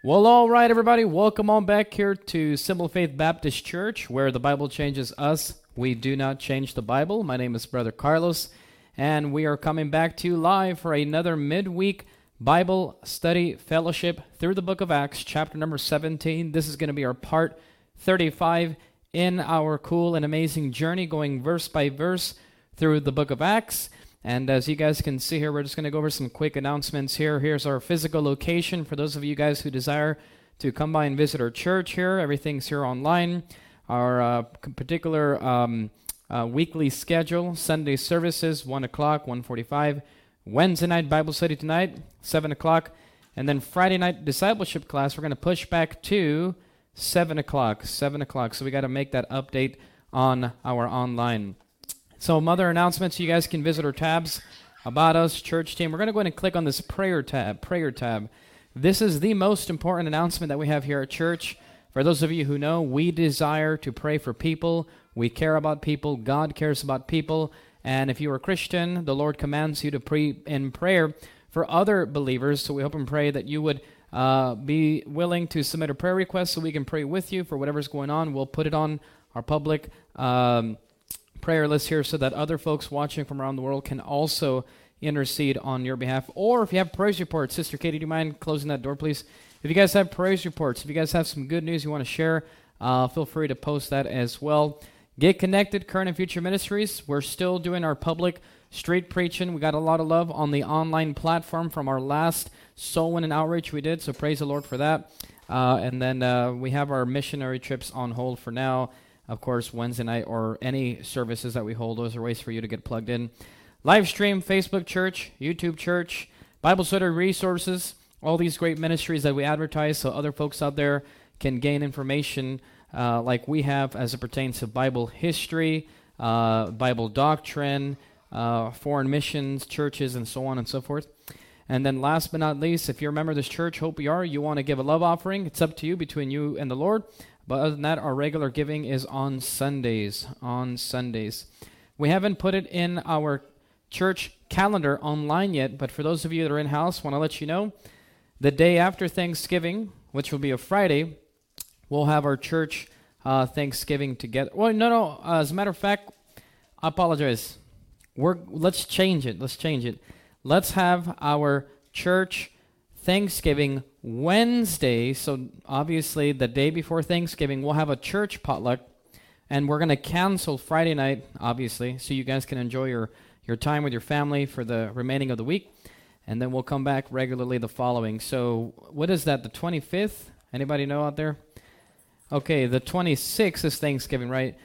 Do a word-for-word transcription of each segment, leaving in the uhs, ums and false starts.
Well, all right, everybody. Welcome on back here to Simple Faith Baptist Church, where the Bible changes us. We do not change the Bible. My name is Brother Carlos, and we are coming back to you live for another midweek Bible study fellowship through the book of Acts, chapter number seventeen. This is going to be our part thirty-five in our cool and amazing journey, going verse by verse through the book of Acts. And as you guys can see here, we're just going to go over some quick announcements here. Here's our physical location for those of you guys who desire to come by and visit our church here. Everything's here online. Our uh, particular um, uh, weekly schedule: Sunday services, one o'clock, one forty-five. Wednesday night Bible study tonight, seven o'clock. And then Friday night discipleship class, we're going to push back to seven o'clock. seven o'clock. So we got to make that update on our online. Some other announcements. You guys can visit our tabs about us, church team. We're going to go ahead and click on this prayer tab. Prayer tab. This is the most important announcement that we have here at church. For those of you who know, we desire to pray for people. We care about people. God cares about people. And if you are a Christian, the Lord commands you to pray in prayer for other believers. So we hope and pray that you would uh, be willing to submit a prayer request so we can pray with you for whatever's going on. We'll put it on our public um prayer list here so that other folks watching from around the world can also intercede on your behalf. Or if you have praise reports, Sister Katie, do you mind closing that door, please? If you guys have praise reports, if you guys have some good news you want to share, uh, feel free to post that as well. Get connected, current and future ministries. We're still doing our public street preaching. We got a lot of love on the online platform from our last soul winning outreach we did, so praise the Lord for that. Uh, and then uh, we have our missionary trips on hold for now. Of course, Wednesday night or any services that we hold, those are ways for you to get plugged in. Live stream, Facebook Church, YouTube Church, Bible study resources, all these great ministries that we advertise so other folks out there can gain information uh, like we have as it pertains to Bible history, uh, Bible doctrine, uh, foreign missions, churches, and so on and so forth. And then last but not least, if you're a member of this church, hope you are, you want to give a love offering, it's up to you, between you and the Lord. But other than that, our regular giving is on Sundays, on Sundays. We haven't put it in our church calendar online yet, but for those of you that are in-house, want to let you know, the day after Thanksgiving, which will be a Friday, we'll have our church uh, Thanksgiving together. Well, no, no, uh, as a matter of fact, I apologize. We're Let's change it, let's change it. Let's have our church Thanksgiving Wednesday, so obviously the day before Thanksgiving, we'll have a church potluck, and we're going to cancel Friday night, obviously, so you guys can enjoy your, your time with your family for the remaining of the week, and then we'll come back regularly the following. So what is that, the twenty-fifth? Anybody know out there? Okay, the twenty-sixth is Thanksgiving, right?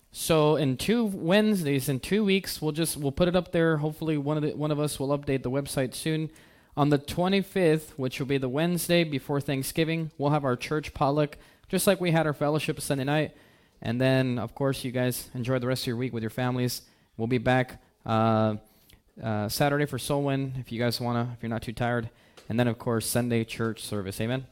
So in two Wednesdays, in two weeks, we'll just we'll put it up there. Hopefully one of the, one of us will update the website soon. On the twenty-fifth, which will be the Wednesday before Thanksgiving, we'll have our church potluck, just like we had our fellowship Sunday night. And then, of course, you guys enjoy the rest of your week with your families. We'll be back uh, uh, Saturday for Soul Win, if you guys want to, if you're not too tired. And then, of course, Sunday church service. Amen?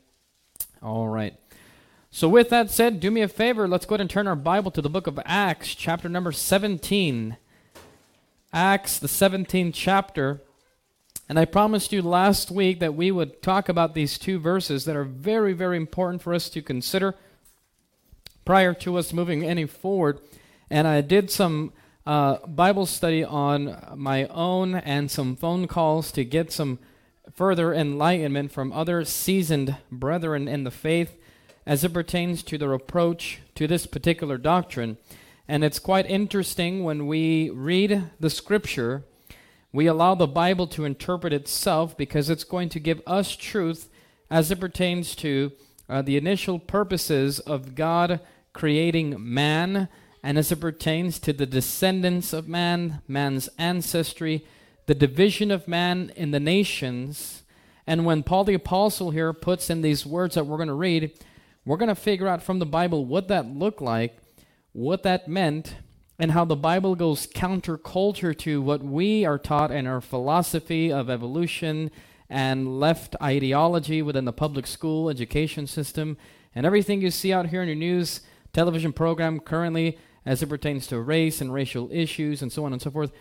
All right. So with that said, do me a favor. Let's go ahead and turn our Bible to the book of Acts, chapter number seventeen. Acts, the seventeenth chapter. And I promised you last week that we would talk about these two verses that are very, very important for us to consider prior to us moving any forward. And I did some uh, Bible study on my own and some phone calls to get some further enlightenment from other seasoned brethren in the faith as it pertains to the approach to this particular doctrine. And it's quite interesting when we read the Scripture, we allow the Bible to interpret itself because it's going to give us truth as it pertains to uh, the initial purposes of God creating man, and as it pertains to the descendants of man, man's ancestry, the division of man in the nations. And when Paul the Apostle here puts in these words that we're going to read, we're going to figure out from the Bible what that looked like, what that meant, and how the Bible goes counterculture to what we are taught in our philosophy of evolution and left ideology within the public school education system, and everything you see out here in your news television program currently as it pertains to race and racial issues and so on and so forth.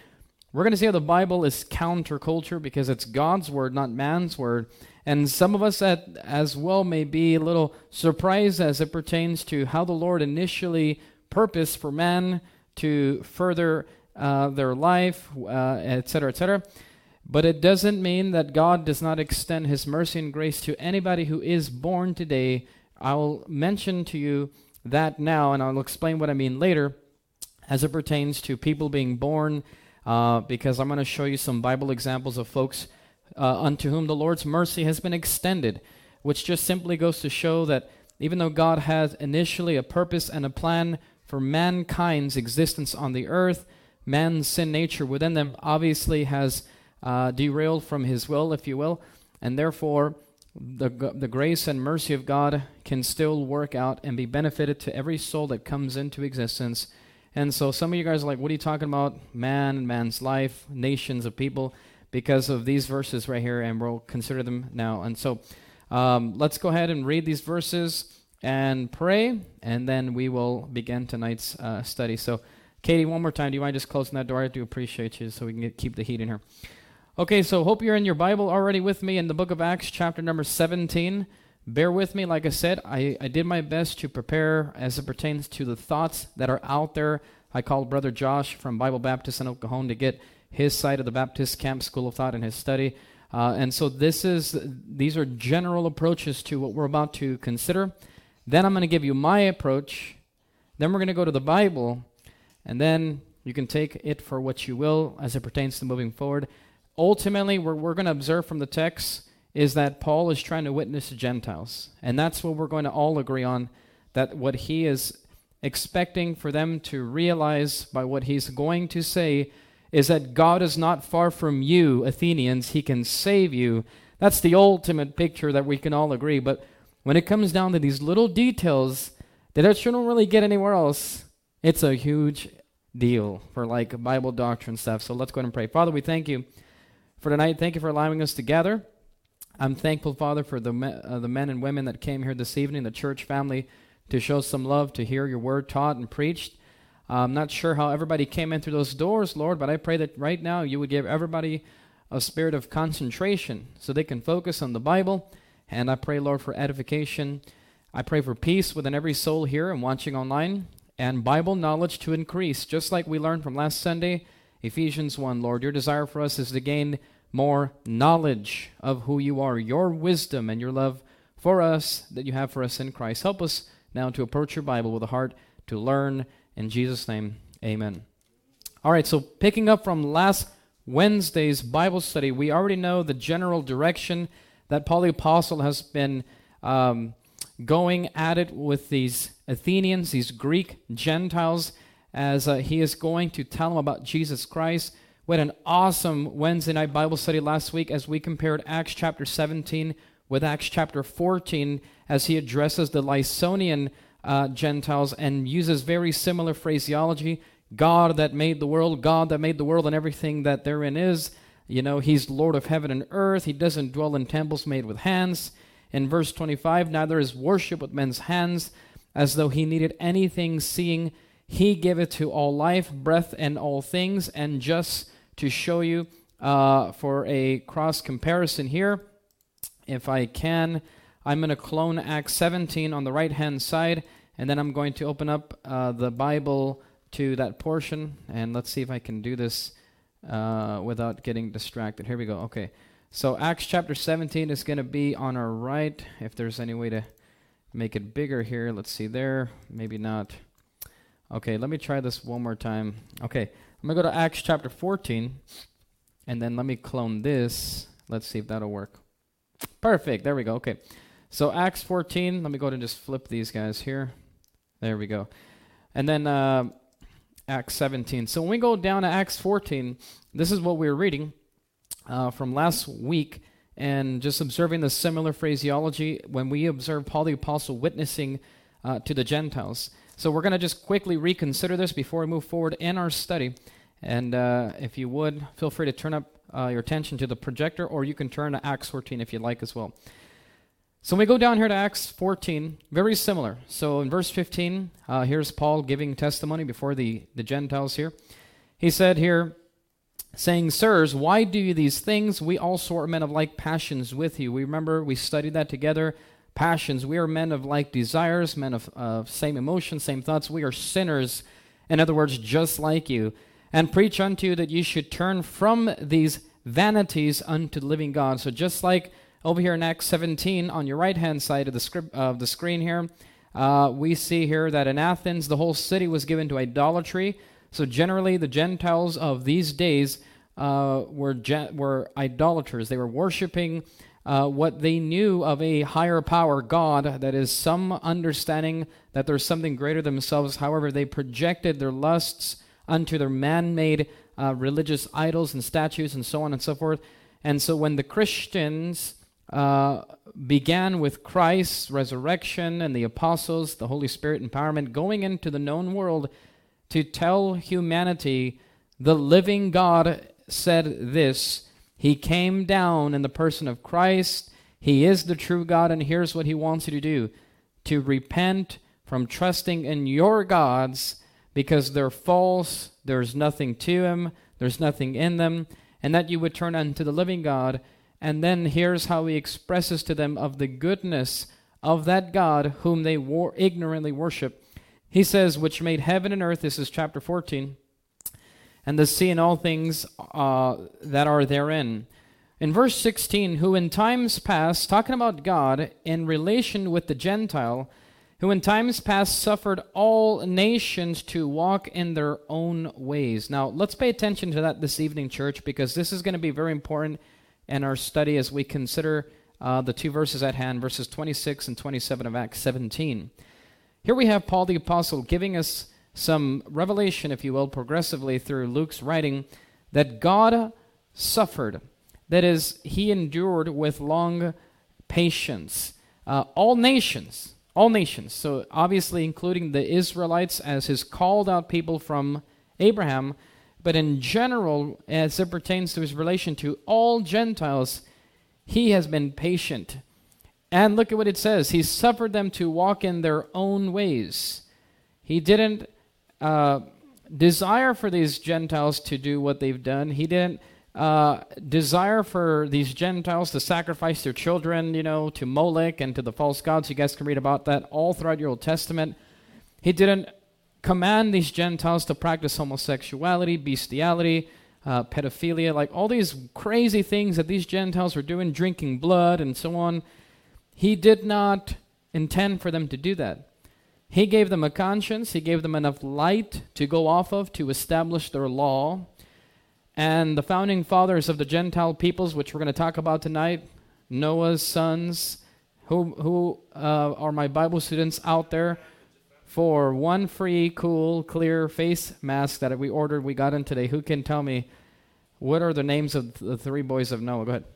We're going to see how the Bible is counterculture because it's God's word, not man's word. And some of us at, as well may be a little surprised as it pertains to how the Lord initially purposed for man to further uh, their life, uh, et cetera, et cetera. But it doesn't mean that God does not extend his mercy and grace to anybody who is born today. I'll mention to you that now, and I'll explain what I mean later as it pertains to people being born, uh, because I'm going to show you some Bible examples of folks uh, unto whom the Lord's mercy has been extended, which just simply goes to show that even though God has initially a purpose and a plan for mankind's existence on the earth, man's sin nature within them obviously has uh, derailed from his will, if you will, and therefore the the grace and mercy of God can still work out and be benefited to every soul that comes into existence. And so some of you guys are like, what are you talking about? Man, man's life, nations of people, because of these verses right here, and we'll consider them now. And so um, let's go ahead and read these verses and pray, and then we will begin tonight's uh, study. So, Katie, one more time, do you mind just closing that door? I do appreciate you so we can get, keep the heat in here. Okay, so hope you're in your Bible already with me in the book of Acts, chapter number seventeen. Bear with me. Like I said, I, I did my best to prepare as it pertains to the thoughts that are out there. I called Brother Josh from Bible Baptist in El Cajon to get his side of the Baptist Camp School of Thought in his study. Uh, and so this is these are general approaches to what we're about to consider. Then I'm going to give you my approach. Then we're going to go to the Bible. And then you can take it for what you will as it pertains to moving forward. Ultimately, what we're going to observe from the text is that Paul is trying to witness to Gentiles. And that's what we're going to all agree on, that what he is expecting for them to realize by what he's going to say is that God is not far from you, Athenians. He can save you. That's the ultimate picture that we can all agree. But when it comes down to these little details that shouldn't really get anywhere else, it's a huge deal for like Bible doctrine stuff. So let's go ahead and pray. Father, we thank you for tonight. Thank you for allowing us to gather. I'm thankful, Father, for the me- uh, the men and women that came here this evening, the church family, to show some love, to hear your word taught and preached. Uh, I'm not sure how everybody came in through those doors, Lord, but I pray that right now you would give everybody a spirit of concentration so they can focus on the Bible. And I pray, Lord, for edification. I pray for peace within every soul here and watching online, and Bible knowledge to increase, just like we learned from last Sunday, Ephesians one, Lord. Your desire for us is to gain more knowledge of who you are, your wisdom and your love for us that you have for us in Christ. Help us now to approach your Bible with a heart to learn. In Jesus' name, amen. All right, so picking up from last Wednesday's Bible study, we already know the general direction that Paul the Apostle has been um, going at it with these Athenians, these Greek Gentiles, as uh, he is going to tell them about Jesus Christ. We had an awesome Wednesday night Bible study last week as we compared Acts chapter seventeen with Acts chapter fourteen as he addresses the Lysonian uh, Gentiles and uses very similar phraseology. God that made the world, God that made the world and everything that therein is. You know, he's Lord of heaven and earth. He doesn't dwell in temples made with hands. In verse twenty-five, neither is worship with men's hands, as though he needed anything, seeing he giveth to all life, breath, and all things. And just to show you uh, for a cross comparison here, if I can, I'm going to clone Acts seventeen on the right-hand side, and then I'm going to open up uh, the Bible to that portion, and let's see if I can do this uh, without getting distracted. Here we go. Okay, so Acts chapter seventeen is going to be on our right. If there's any way to make it bigger here, let's see there. Maybe not. Okay, let me try this one more time. Okay, I'm going to go to Acts chapter fourteen, and then let me clone this. Let's see if that'll work. Perfect. There we go. Okay, so Acts fourteen. Let me go ahead and just flip these guys here. There we go. And then uh, Acts seventeen. So when we go down to Acts fourteen, this is what we were reading uh, from last week, and just observing the similar phraseology when we observe Paul the Apostle witnessing uh, to the Gentiles. So we're going to just quickly reconsider this before we move forward in our study. And uh, if you would, feel free to turn up uh, your attention to the projector, or you can turn to Acts fourteen if you'd like as well. So when we go down here to Acts fourteen, very similar. So in verse fifteen, uh, here's Paul giving testimony before the, the Gentiles here. He said here, saying, Sirs, why do you these things? We also are men of like passions with you. We remember we studied that together. Passions. We are men of like desires, men of uh, same emotions, same thoughts. We are sinners, in other words, just like you. And preach unto you that you should turn from these vanities unto the living God. So just like over here in Acts seventeen, on your right-hand side of the script of the screen here, uh, we see here that in Athens, the whole city was given to idolatry. So generally, the Gentiles of these days uh, were ge- were idolaters. They were worshiping uh, what they knew of a higher power, God, that is some understanding that there's something greater than themselves. However, they projected their lusts unto their man-made uh, religious idols and statues and so on and so forth. And so when the Christians uh, began with Christ's resurrection and the apostles, the Holy Spirit empowerment, going into the known world to tell humanity, the living God said this. He came down in the person of Christ. He is the true God, and here's what he wants you to do: to repent from trusting in your gods, because they're false, there's nothing to them, there's nothing in them, and that you would turn unto the living God. And then here's how he expresses to them of the goodness of that God whom they war- ignorantly worship. He says, which made heaven and earth, this is chapter fourteen, and the sea and all things uh, that are therein. In verse sixteen, who in times past, talking about God in relation with the Gentile, who in times past suffered all nations to walk in their own ways. Now, let's pay attention to that this evening, church, because this is going to be very important in our study as we consider uh, the two verses at hand, verses twenty-six and twenty-seven of Acts seventeen. Here we have Paul the Apostle giving us some revelation, if you will, progressively through Luke's writing, that God suffered. That is, he endured with long patience. Uh, all nations, all nations, so obviously including the Israelites as his called out people from Abraham, but in general, as it pertains to his relation to all Gentiles, he has been patient. And look at what it says. He suffered them to walk in their own ways. He didn't uh, desire for these Gentiles to do what they've done. He didn't uh, desire for these Gentiles to sacrifice their children, you know, to Molech and to the false gods. You guys can read about that all throughout your Old Testament. He didn't command these Gentiles to practice homosexuality, bestiality, uh, pedophilia, like all these crazy things that these Gentiles were doing, drinking blood and so on. He did not intend for them to do that. He gave them a conscience. He gave them enough light to go off of to establish their law. And the founding fathers of the Gentile peoples, which we're going to talk about tonight, Noah's sons, who, who uh, are my Bible students out there, for one free, cool, clear face mask that we ordered, we got in today. Who can tell me what are the names of the three boys of Noah? Go ahead.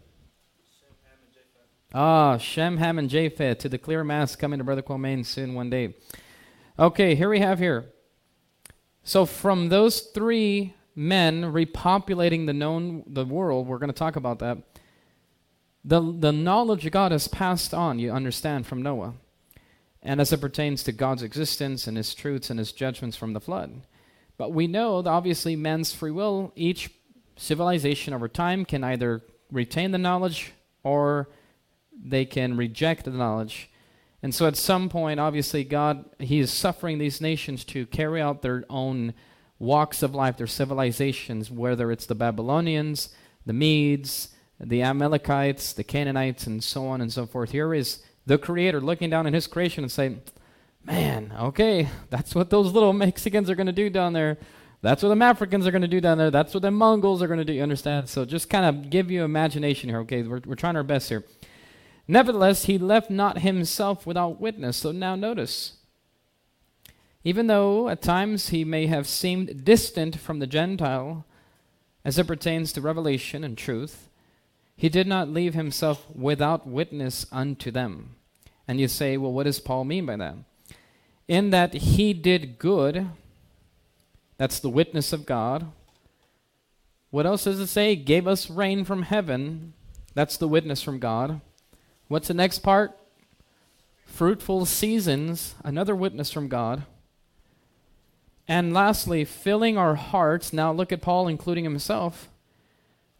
Ah, Shem, Ham, and Japheth, to the clear mask coming to Brother Quamain soon one day. Okay, here we have here. So from those three men repopulating the known the world, we're going to talk about that. The the knowledge of God has passed on, you understand, from Noah. And as it pertains to God's existence and his truths and his judgments from the flood. But we know that obviously man's free will, each civilization over time can either retain the knowledge or they can reject the knowledge. And so at some point, obviously, God, he is suffering these nations to carry out their own walks of life, their civilizations, whether it's the Babylonians, the Medes, the Amalekites, the Canaanites, and so on and so forth. Here is the Creator looking down at his creation and saying, man, okay, that's what those little Mexicans are going to do down there. That's what them Africans are going to do down there. That's what them Mongols are going to do, you understand? So just kind of give you imagination here, okay? We're, we're trying our best here. Nevertheless, he left not himself without witness. So now notice, even though at times he may have seemed distant from the Gentile as it pertains to revelation and truth, he did not leave himself without witness unto them. And you say, well, what does Paul mean by that? In that he did good, that's the witness of God. What else does it say? Gave us rain from heaven, that's the witness from God. What's the next part? Fruitful seasons, another witness from God. And lastly, filling our hearts, now look at Paul including himself,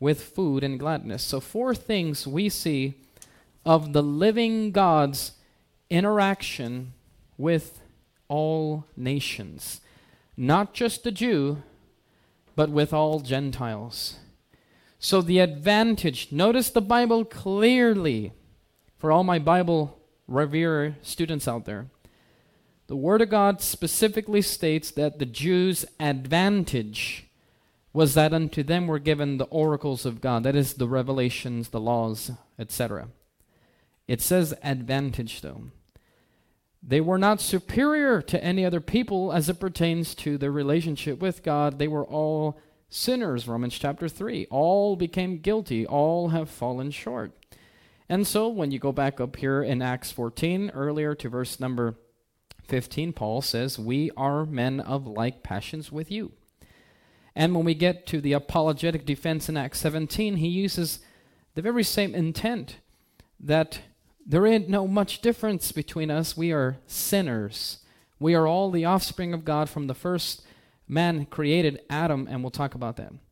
with food and gladness. So four things we see of the living God's interaction with all nations. Not just the Jew, but with all Gentiles. So the advantage, notice the Bible clearly, for all my Bible revere students out there, the Word of God specifically states that the Jews' advantage was that unto them were given the oracles of God, that is, the revelations, the laws, et cetera. It says advantage, though. They were not superior to any other people as it pertains to their relationship with God. They were all sinners, Romans chapter three. All became guilty. All have fallen short. And so when you go back up here in Acts fourteen, earlier to verse number fifteen, Paul says, we are men of like passions with you. And when we get to the apologetic defense in Acts seventeen, he uses the very same intent, that there ain't no much difference between us. We are sinners. We are all the offspring of God from the first man created, Adam, and we'll talk about that.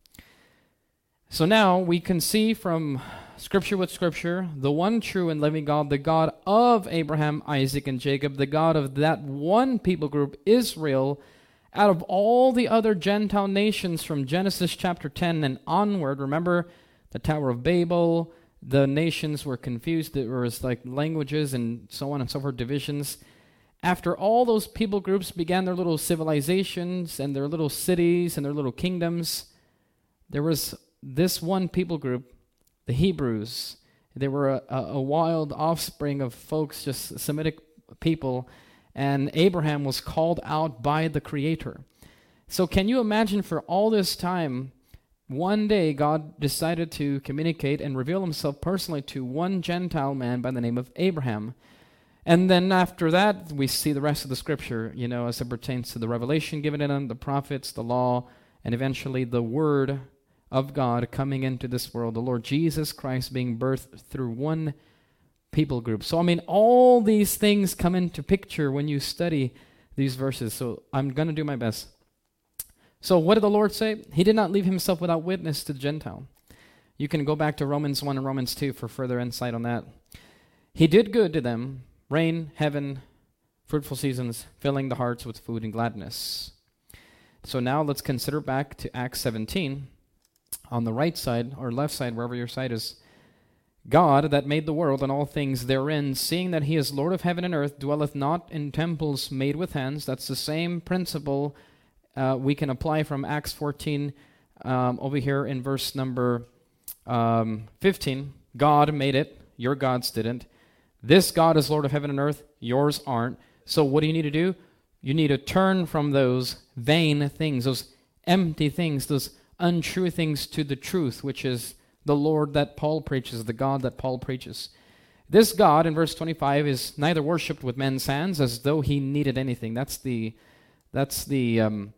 So now we can see from Scripture with Scripture, the one true and living God, the God of Abraham, Isaac, and Jacob, the God of that one people group, Israel, out of all the other Gentile nations from Genesis chapter ten and onward. Remember the Tower of Babel, the nations were confused. There was like languages and so on and so forth, divisions. After all those people groups began their little civilizations and their little cities and their little kingdoms, there was this one people group, the Hebrews. They were a, a, a wild offspring of folks, just Semitic people, and Abraham was called out by the Creator. So can you imagine, for all this time, one day God decided to communicate and reveal himself personally to one Gentile man by the name of Abraham. And then after that, we see the rest of the Scripture, you know, as it pertains to the revelation given in the prophets, the law, and eventually the Word of God coming into this world, the Lord Jesus Christ being birthed through one people group. So, I mean, all these things come into picture when you study these verses. So I'm going to do my best. So what did the Lord say? He did not leave himself without witness to the Gentile. You can go back to Romans one and Romans two for further insight on that. He did good to them, rain, heaven, fruitful seasons, filling the hearts with food and gladness. So now let's consider back to Acts seventeen. On the right side, or left side, wherever your side is, God that made the world and all things therein, seeing that he is Lord of heaven and earth, dwelleth not in temples made with hands. That's the same principle uh, we can apply from Acts fourteen um, over here in verse number um, fifteen. God made it. Your gods didn't. This God is Lord of heaven and earth. Yours aren't. So what do you need to do? You need to turn from those vain things, those empty things, those untrue things to the truth, which is the Lord that Paul preaches, the God that Paul preaches. This God, in verse twenty-five, is neither worshipped with men's hands as though he needed anything. That's the, that's the, um,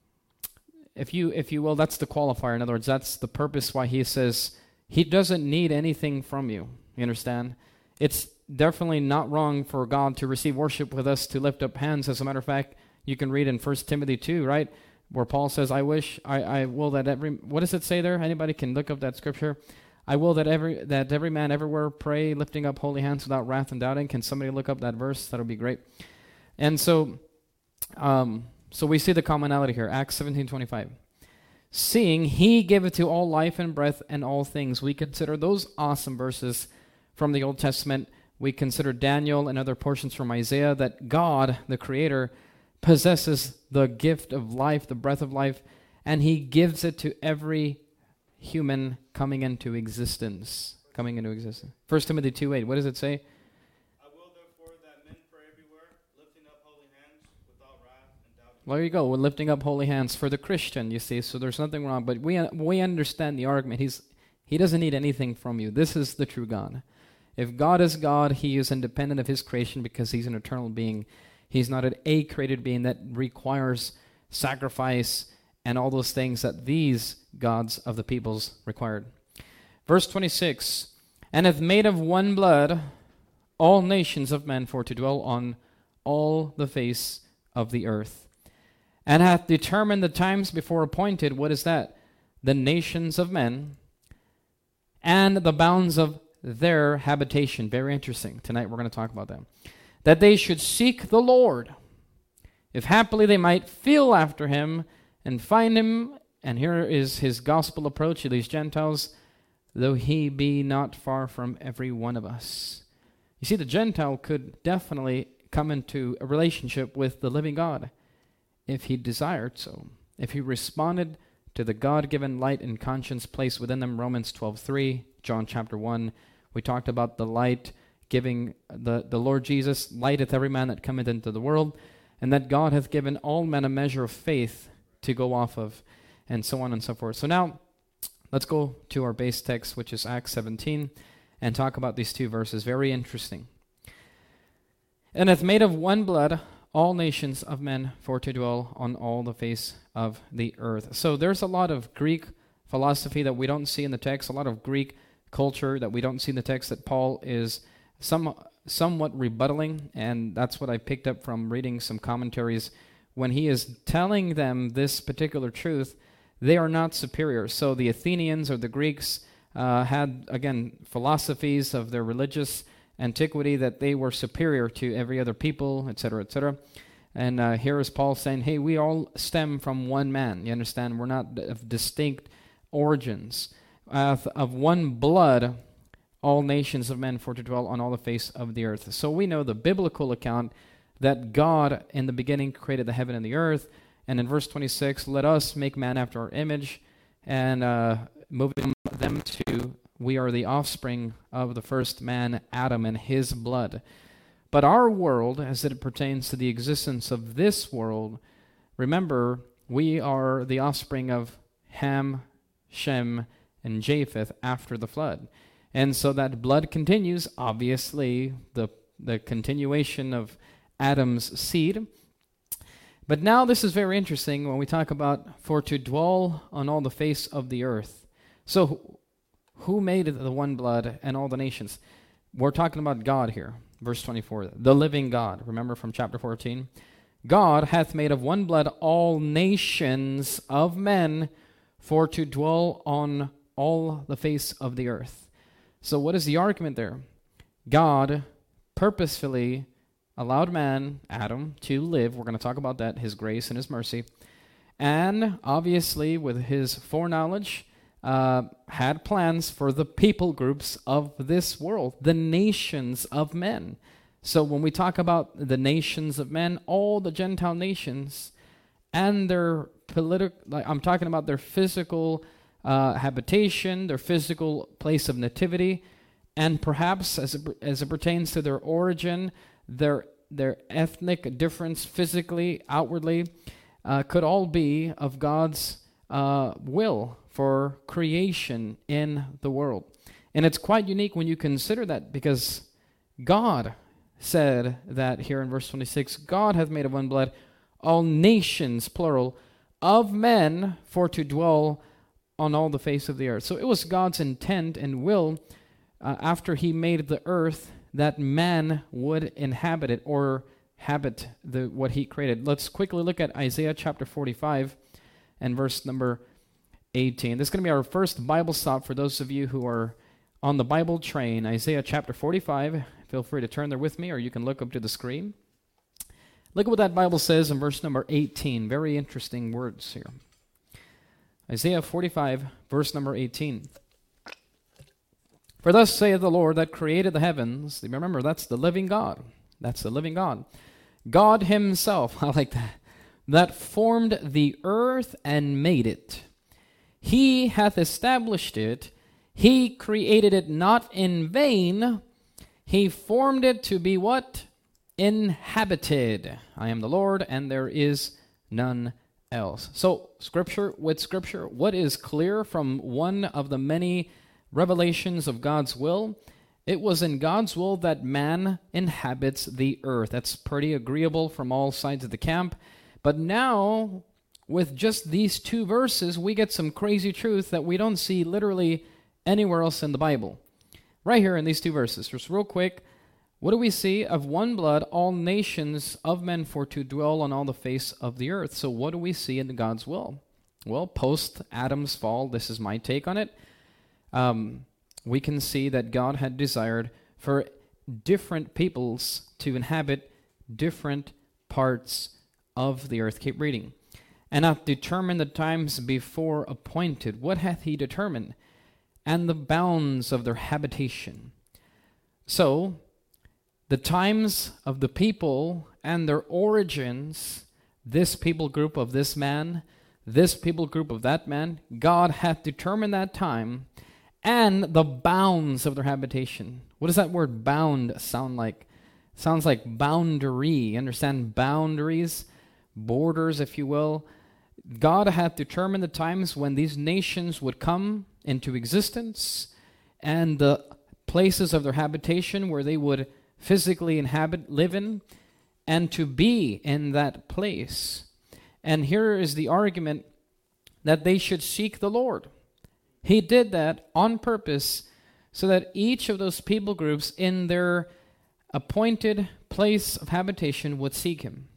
if you if you will, that's the qualifier. In other words, that's the purpose why he says he doesn't need anything from you. You understand? It's definitely not wrong for God to receive worship with us, to lift up hands. As a matter of fact, you can read in First Timothy two, right? Where Paul says, I wish, I, I will that every, what does it say there? Anybody can look up that scripture? I will that every that every man everywhere pray, lifting up holy hands without wrath and doubting. Can somebody look up that verse? That'll be great. And so, um, so we see the commonality here, Acts seventeen twenty-five. Seeing he giveth to all life and breath and all things. We consider those awesome verses from the Old Testament. We consider Daniel and other portions from Isaiah, that God, the Creator, possesses the gift of life, the breath of life, and he gives it to every human coming into existence. Coming into existence. First Timothy two eight, what does it say? I will therefore that men pray everywhere, lifting up holy hands without wrath and doubting. Well, there you go. We're lifting up holy hands for the Christian, you see, so there's nothing wrong. But we we understand the argument. He's He doesn't need anything from you. This is the true God. If God is God, he is independent of his creation because he's an eternal being. He's not an a-created being that requires sacrifice and all those things that these gods of the peoples required. Verse twenty-six, and hath made of one blood all nations of men for to dwell on all the face of the earth, and hath determined the times before appointed. What is that? The nations of men, and the bounds of their habitation. Very interesting. Tonight we're going to talk about that. That they should seek the Lord, if happily they might feel after him and find him. And here is his gospel approach to these Gentiles, though he be not far from every one of us. You see, the Gentile could definitely come into a relationship with the living God if he desired so. If he responded to the God-given light and conscience placed within them, Romans twelve three, John chapter one. We talked about the light giving, the, the Lord Jesus lighteth every man that cometh into the world, and that God hath given all men a measure of faith to go off of, and so on and so forth. So now, let's go to our base text, which is Acts seventeen, and talk about these two verses. Very interesting. And hath made of one blood all nations of men for to dwell on all the face of the earth. So there's a lot of Greek philosophy that we don't see in the text, a lot of Greek culture that we don't see in the text that Paul is some, somewhat rebuttaling, and that's what I picked up from reading some commentaries. When he is telling them this particular truth, they are not superior. So the Athenians or the Greeks uh, had, again, philosophies of their religious antiquity that they were superior to every other people, et cetera, et cetera. And uh, here is Paul saying, hey, we all stem from one man. You understand? We're not of distinct origins. Uh, of one blood, all nations of men for to dwell on all the face of the earth. So we know the biblical account that God in the beginning created the heaven and the earth. And in verse twenty-six, let us make man after our image, and uh, moving them to, we are the offspring of the first man, Adam, and his blood. But our world, as it pertains to the existence of this world, remember, we are the offspring of Ham, Shem, and Japheth after the flood. And so that blood continues, obviously, the, the continuation of Adam's seed. But now this is very interesting when we talk about for to dwell on all the face of the earth. So who made the one blood and all the nations? We're talking about God here. Verse twenty-four, the living God. Remember from chapter fourteen? God hath made of one blood all nations of men for to dwell on all the face of the earth. So what is the argument there? God purposefully allowed man, Adam, to live. We're going to talk about that, his grace and his mercy. And obviously, with his foreknowledge, uh, had plans for the people groups of this world, the nations of men. So when we talk about the nations of men, all the Gentile nations and their political, like I'm talking about their physical uh, habitation, their physical place of nativity, and perhaps as it, as it pertains to their origin, their their ethnic difference physically, outwardly, uh, could all be of God's uh, will for creation in the world. And it's quite unique when you consider that, because God said that here in verse twenty-six, God hath made of one blood all nations, plural, of men for to dwell on all the face of the earth. So it was God's intent and will uh, after he made the earth that man would inhabit it or habit the what he created. Let's quickly look at Isaiah chapter forty-five and verse number eighteen. This is going to be our first Bible stop for those of you who are on the Bible train. Isaiah chapter forty-five. Feel free to turn there with me, or you can look up to the screen. Look at what that Bible says in verse number eighteen. Very interesting words here. Isaiah forty-five, verse number eighteen. For thus saith the Lord that created the heavens. Remember, that's the living God. That's the living God. God himself, I like that, that formed the earth and made it. He hath established it. He created it not in vain. He formed it to be what? Inhabited. I am the Lord, and there is none else. So, Scripture with Scripture, what is clear from one of the many revelations of God's will? It was in God's will that man inhabits the earth. That's pretty agreeable from all sides of the camp. But now, with just these two verses, we get some crazy truth that we don't see literally anywhere else in the Bible. Right here in these two verses. Just real quick, what do we see? Of one blood, all nations of men for to dwell on all the face of the earth. So what do we see in God's will? Well, post Adam's fall, this is my take on it. Um, we can see that God had desired for different peoples to inhabit different parts of the earth. Keep reading. And hath determined the times before appointed. What hath he determined? And the bounds of their habitation. So, the times of the people and their origins, this people group of this man, this people group of that man, God hath determined that time, and the bounds of their habitation. What does that word bound sound like? Sounds like boundary. Understand boundaries, borders, if you will. God hath determined the times when these nations would come into existence, and the places of their habitation where they would physically inhabit, live in, and to be in that place. And here is the argument that they should seek the Lord. He did that on purpose so that each of those people groups in their appointed place of habitation would seek him.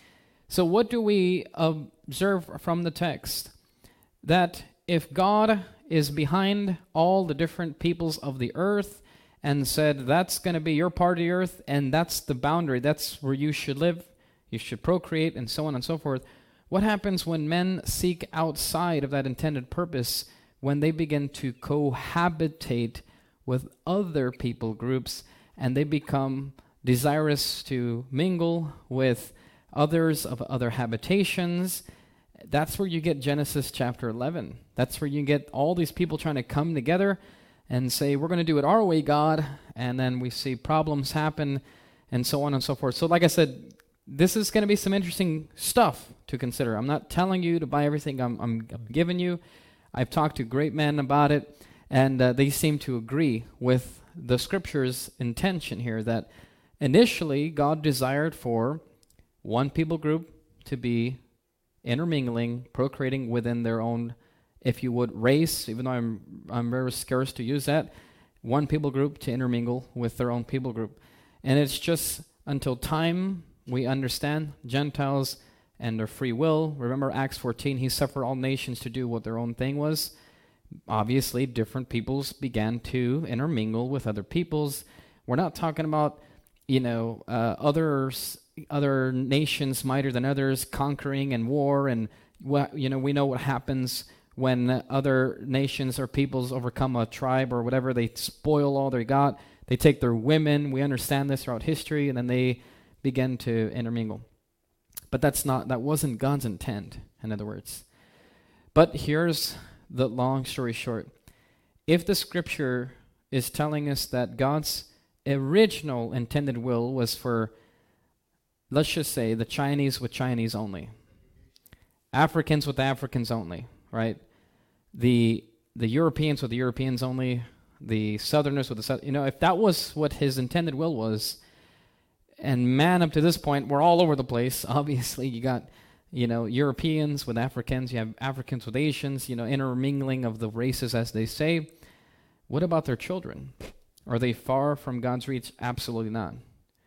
So what do we observe from the text? That if God is behind all the different peoples of the earth and said, that's going to be your part of the earth, and that's the boundary, that's where you should live, you should procreate, and so on and so forth, what happens when men seek outside of that intended purpose, when they begin to cohabitate with other people groups, and they become desirous to mingle with others of other habitations? That's where you get Genesis chapter eleven. That's where you get all these people trying to come together and say, we're going to do it our way, God, and then we see problems happen, and so on and so forth. So like I said, this is going to be some interesting stuff to consider. I'm not telling you to buy everything I'm, I'm, I'm giving you. I've talked to great men about it, and uh, they seem to agree with the Scripture's intention here, that initially God desired for one people group to be intermingling, procreating within their own, if you would, race, even though I'm I'm very scarce to use that, one people group to intermingle with their own people group. And it's just until time we understand Gentiles and their free will. Remember Acts fourteen, he suffered all nations to do what their own thing was. Obviously, different peoples began to intermingle with other peoples. We're not talking about, you know, uh, others, other nations mightier than others, conquering and war, and what, you know, we know what happens when other nations or peoples overcome a tribe or whatever. They spoil all they got. They take their women. We understand this throughout history, and then they begin to intermingle. But that's not, that wasn't God's intent, in other words. But here's the long story short. If the Scripture is telling us that God's original intended will was for, let's just say, the Chinese with Chinese only, Africans with Africans only, right? The the Europeans with the Europeans only, the Southerners with the South. You know, if that was what his intended will was, and man, up to this point, we're all over the place. Obviously, you got, you know, Europeans with Africans, you have Africans with Asians, you know, intermingling of the races, as they say. What about their children? Are they far from God's reach? Absolutely not.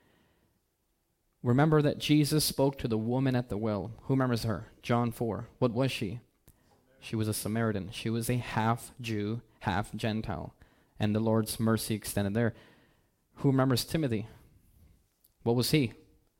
Remember that Jesus spoke to the woman at the well. Who remembers her? John four. What was she? She was a Samaritan. She was a half Jew, half Gentile. And the Lord's mercy extended there. Who remembers Timothy? What was he?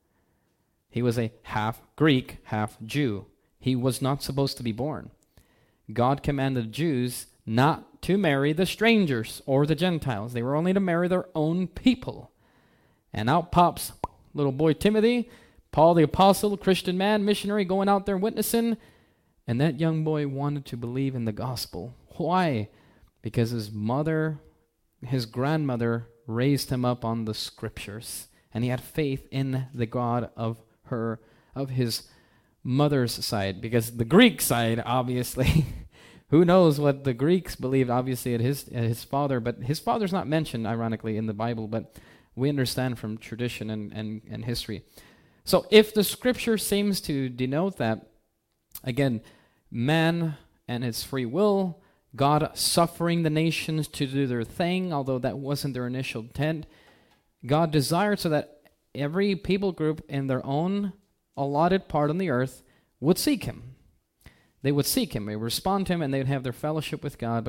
He was a half Greek, half Jew. He was not supposed to be born. God commanded the Jews not to marry the strangers or the Gentiles. They were only to marry their own people. And out pops little boy Timothy, Paul the apostle, Christian man, missionary, going out there witnessing. And that young boy wanted to believe in the gospel. Why? Because his mother, his grandmother, raised him up on the Scriptures. And he had faith in the God of her, of his mother's side. Because the Greek side, obviously, who knows what the Greeks believed, obviously, at his, at his father. But his father's not mentioned, ironically, in the Bible. But we understand from tradition and, and, and history. So if the Scripture seems to denote that, again, man and his free will, God suffering the nations to do their thing, although that wasn't their initial intent, God desired so that every people group in their own allotted part on the earth would seek him. They would seek him. They would respond to him, and they would have their fellowship with God. But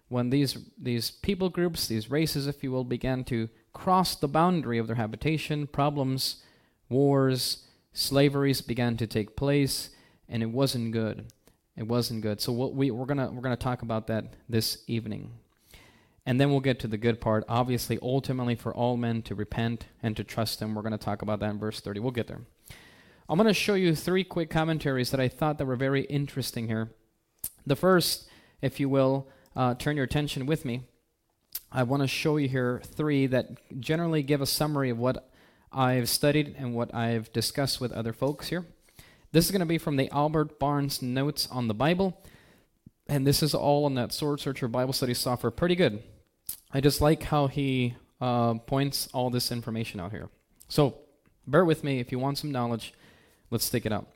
when these these people groups, these races, if you will, began to cross the boundary of their habitation, problems, wars, slaveries began to take place, and it wasn't good. It wasn't good. So what we we're gonna we're gonna talk about that this evening, and then we'll get to the good part. Obviously, ultimately, for all men to repent and to trust Him. We're gonna talk about that in verse thirty. We'll get there. I'm gonna show you three quick commentaries that I thought that were very interesting here. The first, if you will, uh, turn your attention with me. I want to show you here three that generally give a summary of what I've studied and what I've discussed with other folks here. This is going to be from the Albert Barnes Notes on the Bible, and this is all on that Sword Searcher Bible Study software. Pretty good. I just like how he uh, points all this information out here. So bear with me if you want some knowledge. Let's stick it out.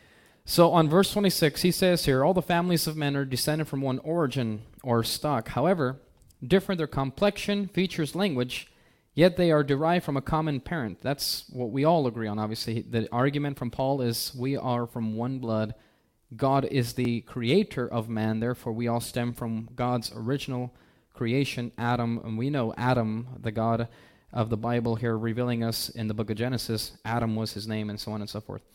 So on verse twenty-six, he says here, all the families of men are descended from one origin or stock. However, different their complexion, features, language, yet they are derived from a common parent. That's what we all agree on, obviously. The argument from Paul is we are from one blood. God is the creator of man, therefore we all stem from God's original creation, Adam. And we know Adam, the God of the Bible here, revealing us in the book of Genesis, Adam was his name, and so on and so forth.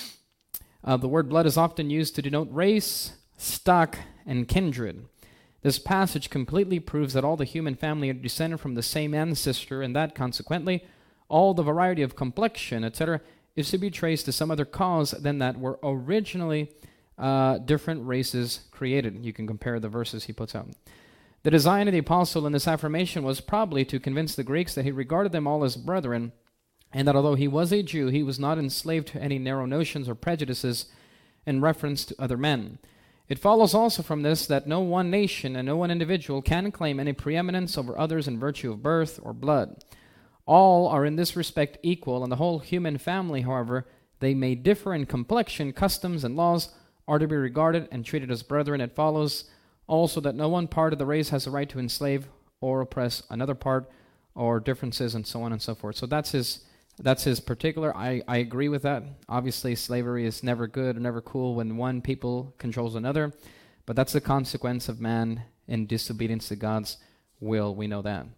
Uh, the word blood is often used to denote race, stock, and kindred. This passage completely proves that all the human family are descended from the same ancestor, and that, consequently, all the variety of complexion, et cetera, is to be traced to some other cause than that were originally uh, different races created. You can compare the verses he puts out. The design of the apostle in this affirmation was probably to convince the Greeks that he regarded them all as brethren, and that although he was a Jew, he was not enslaved to any narrow notions or prejudices in reference to other men. It follows also from this that no one nation and no one individual can claim any preeminence over others in virtue of birth or blood. All are in this respect equal, and the whole human family, however they may differ in complexion, customs, and laws, are to be regarded and treated as brethren. It follows also that no one part of the race has the right to enslave or oppress another part, or differences, and so on and so forth. So that's his That's his particular. I, I agree with that. Obviously, slavery is never good or never cool when one people controls another, but that's the consequence of man in disobedience to God's will. We know that.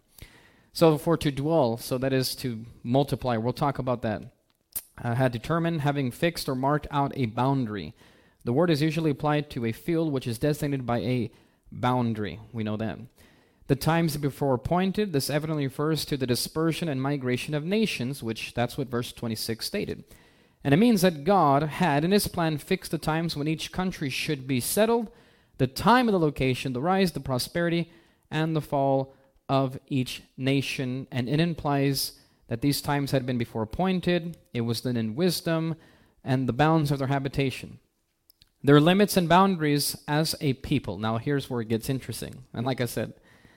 So for to dwell, so that is to multiply. We'll talk about that. Uh, had determined, having fixed or marked out a boundary. The word is usually applied to a field which is designated by a boundary. We know that. The times before appointed, this evidently refers to the dispersion and migration of nations, which that's what verse twenty-six stated. And it means that God had in his plan fixed the times when each country should be settled, the time of the location, the rise, the prosperity, and the fall of each nation. And it implies that these times had been before appointed, it was then in wisdom, and the bounds of their habitation. Their limits and boundaries as a people. Now here's where it gets interesting. And like I said,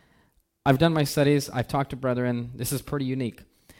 I've done my studies, I've talked to brethren, this is pretty unique.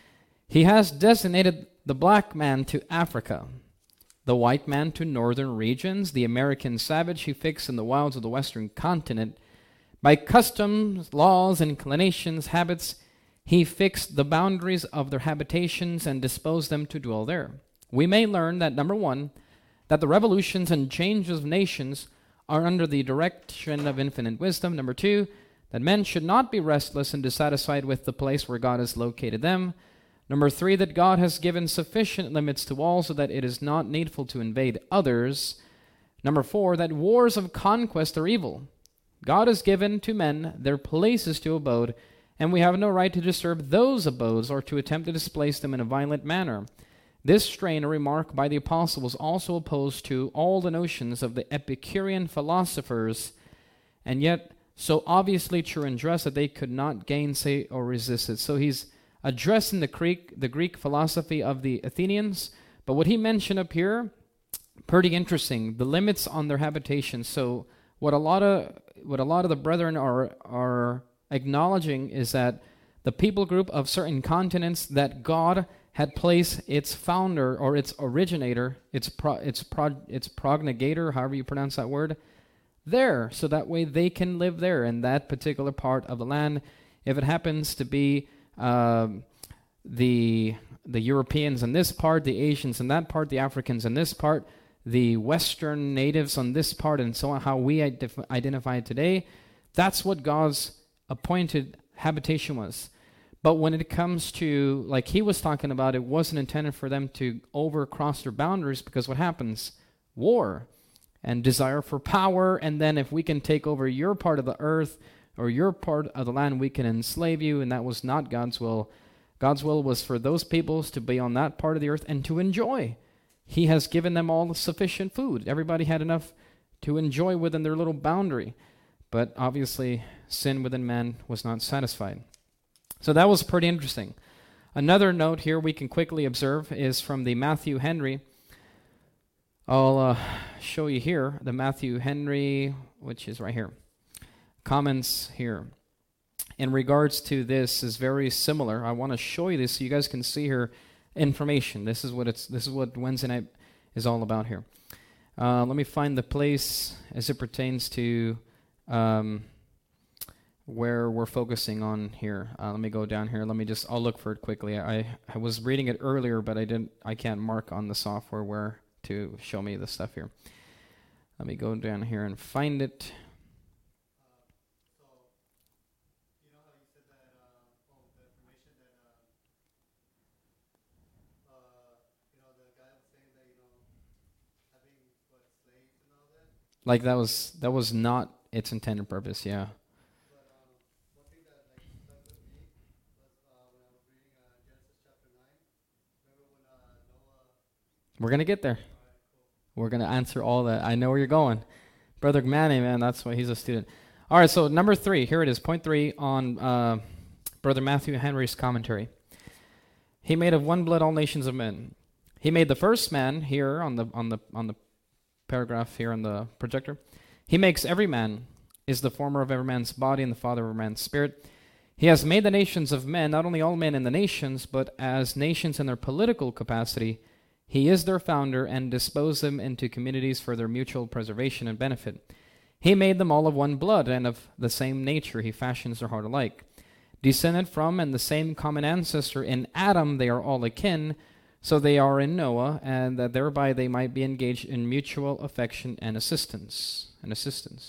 He has designated the black man to Africa, the white man to northern regions, the American savage he fixed in the wilds of the western continent. By customs, laws, inclinations, habits, he fixed the boundaries of their habitations and disposed them to dwell there. We may learn that, number one, that the revolutions and changes of nations are under the direction of infinite wisdom. Number two, that men should not be restless and dissatisfied with the place where God has located them. Number three, that God has given sufficient limits to all so that it is not needful to invade others. Number four, that wars of conquest are evil. God has given to men their places to abode, and we have no right to disturb those abodes or to attempt to displace them in a violent manner. This strain or remark by the apostle was also opposed to all the notions of the Epicurean philosophers, and yet so obviously true and just that they could not gainsay or resist it. So he's addressing the Greek, the Greek philosophy of the Athenians, but what he mentioned up here, pretty interesting, the limits on their habitation. So what a lot of what a lot of the brethren are are acknowledging is that the people group of certain continents that God had placed its founder or its originator, its pro, its pro, its progenitor, however you pronounce that word, there, so that way they can live there in that particular part of the land. If it happens to be uh, the the Europeans in this part, the Asians in that part, the Africans in this part, the Western natives on this part, and so on, how we identif- identify today, That's what God's appointed habitation was. But when it comes to, like he was talking about, it wasn't intended for them to overcross their boundaries, because what happens? War and desire for power, and then if we can take over your part of the earth or your part of the land, we can enslave you, and that was not God's will. God's will was for those peoples to be on that part of the earth and to enjoy. He has given them all sufficient food. Everybody had enough to enjoy within their little boundary. But obviously, sin within man was not satisfied. So that was pretty interesting. Another note here we can quickly observe is from the Matthew Henry. I'll uh, show you here the Matthew Henry, which is right here. Comments here in regards to this is very similar. I want to show you this so you guys can see here information. This is what it's. This is what Wednesday night is all about here. Uh, let me find the place as it pertains to um, where we're focusing on here. Uh, let me go down here. Let me just. I'll look for it quickly. I I was reading it earlier, but I didn't. I can't mark on the software where to show me the stuff here. Let me go down here and find it. Like that was that was not its intended purpose, yeah. But um, one thing that like stuck with me was uh, when I was reading uh, Genesis chapter nine. Remember when uh, Noah? We're gonna get there. All right, cool. We're gonna answer all that. I know where you're going, Brother Manny, man. That's why he's a student. All right, so number three. Here it is, point three on uh, Brother Matthew Henry's commentary. He made of one blood all nations of men. He made the first man here on the on the on the. paragraph here on the projector. He makes every man, is the former of every man's body and the father of every man's spirit. He has made the nations of men, not only all men in the nations, but as nations in their political capacity. He is their founder and disposed them into communities for their mutual preservation and benefit. He made them all of one blood and of the same nature. He fashions their heart alike. Descended from and the same common ancestor in Adam, they are all akin. So they are in Noah, and that thereby they might be engaged in mutual affection and assistance. And assistance.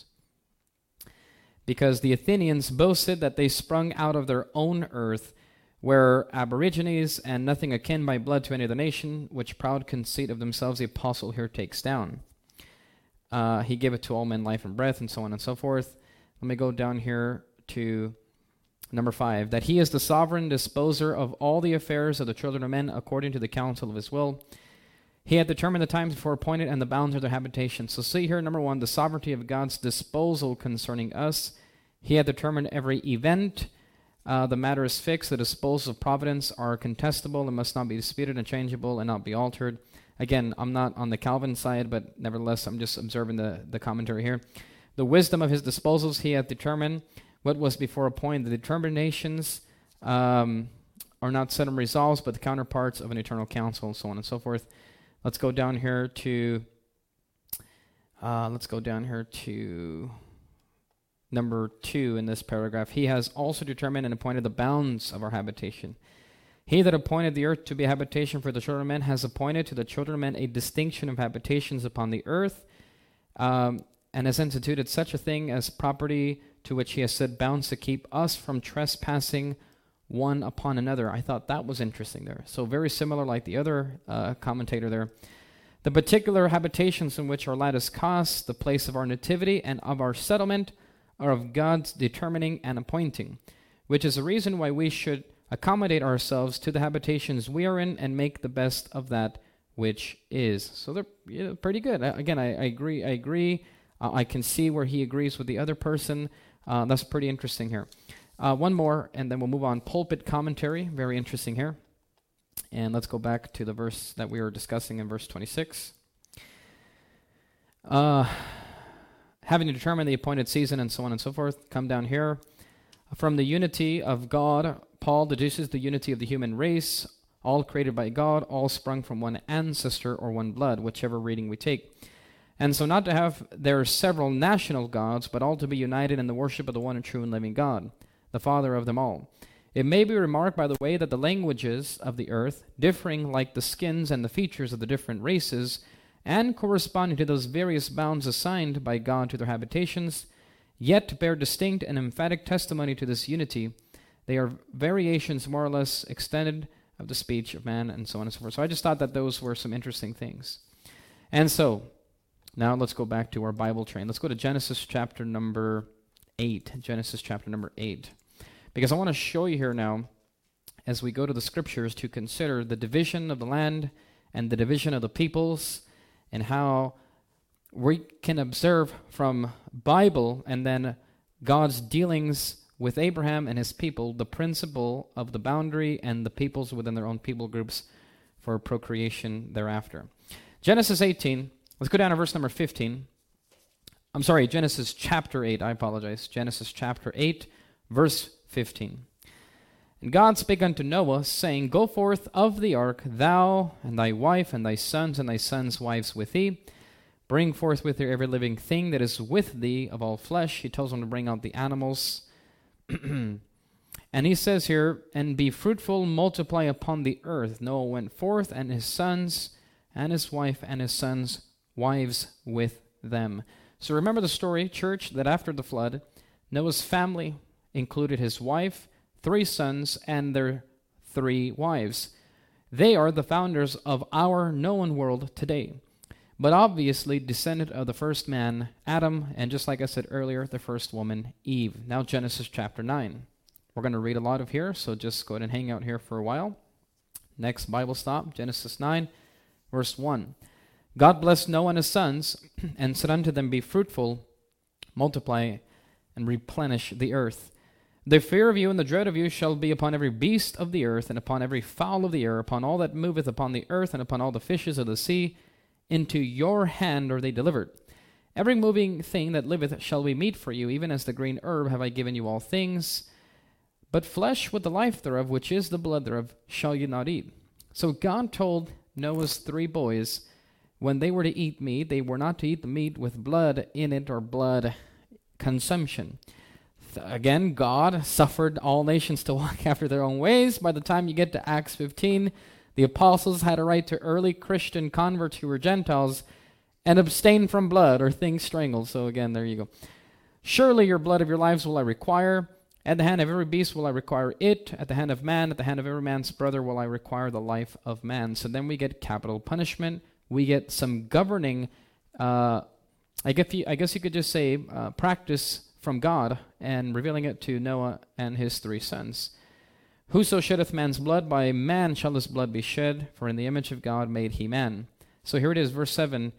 Because the Athenians boasted that they sprung out of their own earth, were aborigines and nothing akin by blood to any other nation, which proud conceit of themselves the apostle here takes down. Uh, he gave it to all men life and breath, and so on and so forth. Let me go down here to number five, that he is the sovereign disposer of all the affairs of the children of men according to the counsel of his will. He had determined the times before appointed and the bounds of their habitation. So see here, number one, the sovereignty of God's disposal concerning us. He had determined every event. Uh, the matter is fixed. The disposals of providence are contestable and must not be disputed and changeable and not be altered. Again, I'm not on the Calvin side, but nevertheless, I'm just observing the, the commentary here. The wisdom of his disposals he hath determined. What was before appointed, the determinations um, are not set in resolves, but the counterparts of an eternal counsel, and so on and so forth. Let's go down here to, uh, let's go down here to number two in this paragraph. He has also determined and appointed the bounds of our habitation. He that appointed the earth to be a habitation for the children of men has appointed to the children of men a distinction of habitations upon the earth, um, and has instituted such a thing as property to which he has set bounds to keep us from trespassing one upon another. I thought that was interesting there. So very similar like the other uh, commentator there. The particular habitations in which our land is cast, the place of our nativity and of our settlement, are of God's determining and appointing, which is the reason why we should accommodate ourselves to the habitations we are in and make the best of that which is. So they're you know, pretty good. I, again, I, I agree. I agree. Uh, I can see where he agrees with the other person. Uh, that's pretty interesting here. Uh, one more, and then we'll move on. Pulpit commentary, very interesting here. And let's go back to the verse that we were discussing in verse twenty-six. Uh, having determined the appointed season and so on and so forth, come down here. From the unity of God, Paul deduces the unity of the human race, all created by God, all sprung from one ancestor or one blood, whichever reading we take. And so not to have their several national gods, but all to be united in the worship of the one and true and living God, the Father of them all. It may be remarked, by the way, that the languages of the earth, differing like the skins and the features of the different races, and corresponding to those various bounds assigned by God to their habitations, Yet to bear distinct and emphatic testimony to this unity, they are variations more or less extended of the speech of man, and so on and so forth. So I just thought that those were some interesting things. And so, now let's go back to our Bible train. Let's go to Genesis chapter number eight. Genesis chapter number eight. Because I want to show you here now, as we go to the scriptures, to consider the division of the land and the division of the peoples, and how we can observe from Bible and then God's dealings with Abraham and his people the principle of the boundary and the peoples within their own people groups for procreation thereafter. Genesis eighteen, let's go down to verse number fifteen. I'm sorry, Genesis chapter eight, I apologize. Genesis chapter eight, verse fifteen. And God spake unto Noah, saying, Go forth of the ark, thou and thy wife and thy sons and thy sons' wives with thee. Bring forth with thee every living thing that is with thee of all flesh. He tells them to bring out the animals. And he says here, And be fruitful, multiply upon the earth. Noah went forth, and his sons, and his wife, and his sons' wives with them. So remember the story, church, that after the flood, Noah's family included his wife, three sons, and their three wives. They are the founders of our known world today, but obviously descended of the first man, Adam, and just like I said earlier, the first woman, Eve. Now Genesis chapter nine. We're going to read a lot of here, so just go ahead and hang out here for a while. Next Bible stop, Genesis nine, verse one. God blessed Noah and his sons, and said unto them, Be fruitful, multiply, and replenish the earth. The fear of you and the dread of you shall be upon every beast of the earth, and upon every fowl of the air, upon all that moveth upon the earth, and upon all the fishes of the sea. Into your hand are they delivered. Every moving thing that liveth shall be meat for you, even as the green herb have I given you all things. But flesh with the life thereof, which is the blood thereof, shall you not eat. So God told Noah's three boys, when they were to eat meat, they were not to eat the meat with blood in it, or blood consumption. Again, God suffered all nations to walk after their own ways. By the time you get to Acts fifteen, the apostles had a right to early Christian converts who were Gentiles and abstain from blood or things strangled. So again, there you go. Surely your blood of your lives will I require. At the hand of every beast will I require it. At the hand of man, at the hand of every man's brother will I require the life of man. So then we get capital punishment. We get some governing, uh, I guess you, I guess you could just say, uh, practice from God, and revealing it to Noah and his three sons. Whoso sheddeth man's blood, by man shall his blood be shed, for in the image of God made he man. So here it is, verse seven.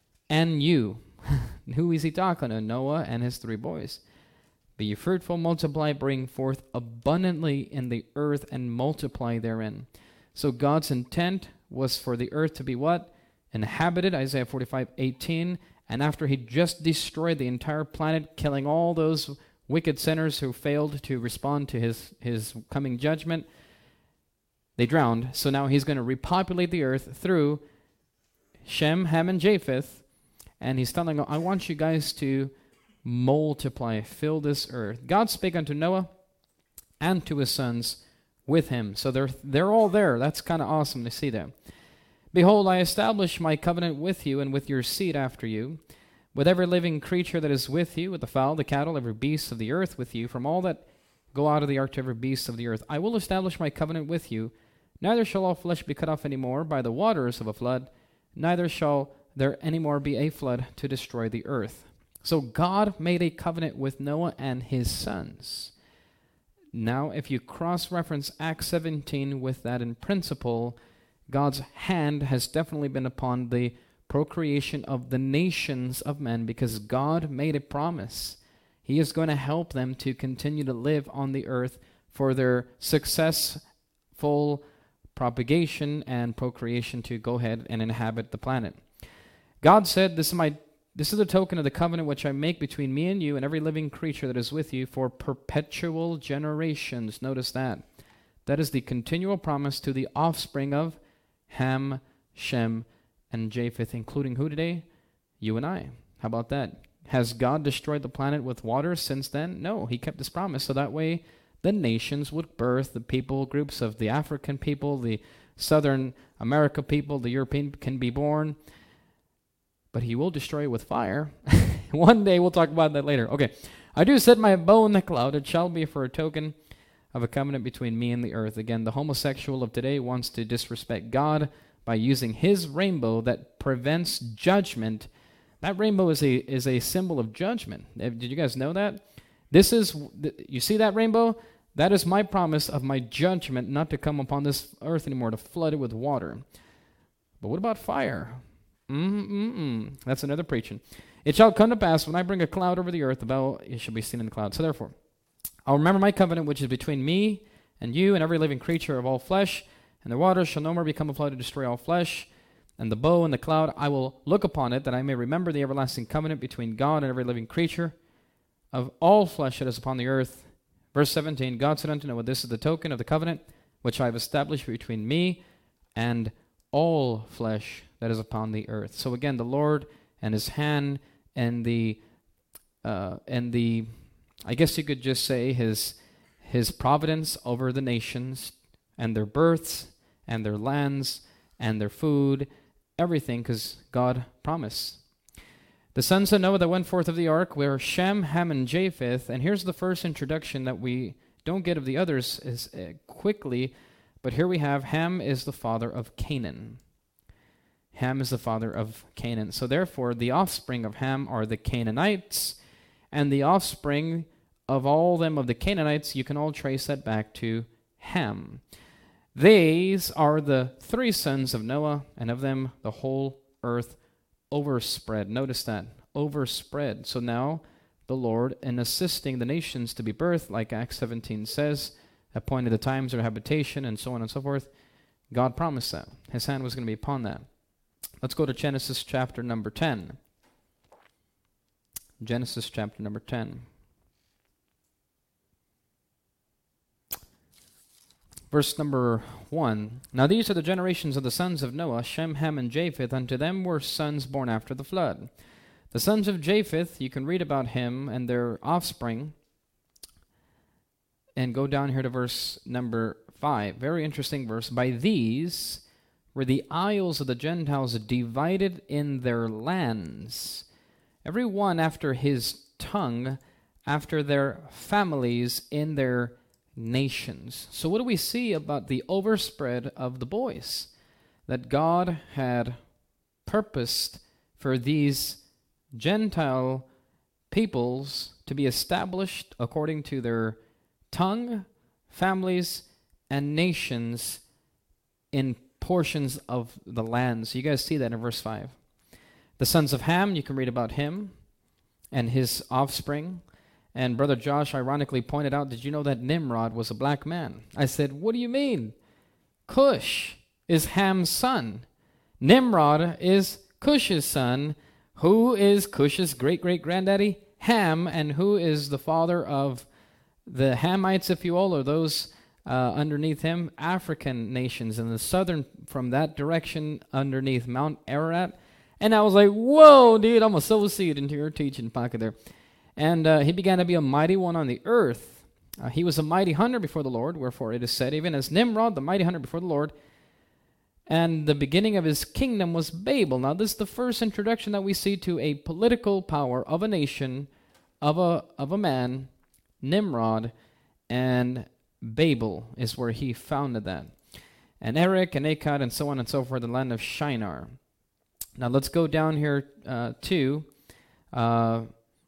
And you, who is he talking to? Noah and his three boys. Be ye fruitful, multiply, bring forth abundantly in the earth, and multiply therein. So God's intent was for the earth to be what? Inhabited, Isaiah forty-five eighteen. And after he just destroyed the entire planet, killing all those wicked sinners who failed to respond to his, his coming judgment, they drowned. So now he's going to repopulate the earth through Shem, Ham, and Japheth. And he's telling them, I want you guys to multiply, fill this earth. God spake unto Noah and to his sons with him. So they're, they're all there. That's kind of awesome to see that. Behold, I establish my covenant with you and with your seed after you, with every living creature that is with you, with the fowl, the cattle, every beast of the earth with you, from all that go out of the ark to every beast of the earth. I will establish my covenant with you. Neither shall all flesh be cut off any more by the waters of a flood, neither shall there any more be a flood to destroy the earth. So God made a covenant with Noah and his sons. Now, if you cross-reference Acts seventeen with that in principle, God's hand has definitely been upon the procreation of the nations of men, because God made a promise. He is going to help them to continue to live on the earth for their successful propagation and procreation to go ahead and inhabit the planet. God said, This is my this is the token of the covenant which I make between me and you and every living creature that is with you for perpetual generations. Notice that. That is the continual promise to the offspring of Ham, Shem, and Japheth, including who today? You and I. How about that? Has God destroyed the planet with water since then? No, he kept his promise. So that way the nations would birth the people groups of the African people, the Southern America people, the European can be born. But he will destroy it with fire. One day we'll talk about that later. Okay. I do set my bow in the cloud. It shall be for a token of a covenant between me and the earth. Again, the homosexual of today wants to disrespect God by using his rainbow that prevents judgment. That rainbow is a is a symbol of judgment. Did you guys know that? This is, you see that rainbow? That is my promise of my judgment not to come upon this earth anymore, to flood it with water. But what about fire? Mm-mm-mm. That's another preaching. It shall come to pass when I bring a cloud over the earth, the bow it shall be seen in the cloud. So therefore, I'll remember my covenant which is between me and you and every living creature of all flesh, and the waters shall no more become a flood to destroy all flesh. And the bow and the cloud, I will look upon it, that I may remember the everlasting covenant between God and every living creature of all flesh that is upon the earth. Verse seventeen, God said unto Noah, this is the token of the covenant which I have established between me and all flesh that is upon the earth. So again, the Lord and his hand and the, uh, and the, I guess you could just say his, his providence over the nations and their births and their lands and their food, everything, because God promised. The sons of Noah that went forth of the ark were Shem, Ham, and Japheth. And here's the first introduction that we don't get of the others is uh, quickly, but here we have Ham is the father of Canaan. Ham is the father of Canaan. So therefore, the offspring of Ham are the Canaanites, and the offspring of all them of the Canaanites, you can all trace that back to Ham. These are the three sons of Noah, and of them the whole earth overspread. Notice that, overspread. So now the Lord, in assisting the nations to be birthed, like Acts seventeen says, appointed the times of habitation, and so on and so forth, God promised that. His hand was going to be upon that. Let's go to Genesis chapter number ten. Genesis chapter number ten. Verse number one. Now these are the generations of the sons of Noah, Shem, Ham, and Japheth. Unto them were sons born after the flood. The sons of Japheth, you can read about him and their offspring. And go down here to verse number five. Very interesting verse. By these were the isles of the Gentiles divided in their lands, every one after his tongue, after their families in their nations. So what do we see about the overspread of the boys? That God had purposed for these Gentile peoples to be established according to their tongue, families, and nations in portions of the land. So you guys see that in verse five. The sons of Ham, you can read about him and his offspring. And Brother Josh ironically pointed out, did you know that Nimrod was a black man? I said, what do you mean? Cush is Ham's son. Nimrod is Cush's son. Who is Cush's great-great-granddaddy? Ham. And who is the father of the Hamites, if you will, or those uh, underneath him? African nations in the southern, from that direction underneath Mount Ararat. And I was like, whoa, dude, I'm going to sow a seed into your teaching pocket there. And uh, he began to be a mighty one on the earth. Uh, he was a mighty hunter before the Lord, wherefore it is said, even as Nimrod, the mighty hunter before the Lord, and the beginning of his kingdom was Babel. Now this is the first introduction that we see to a political power of a nation, of a of a man, Nimrod, and Babel is where he founded that. And Erech and Akkad and so on and so forth, the land of Shinar. Now let's go down here uh, to uh,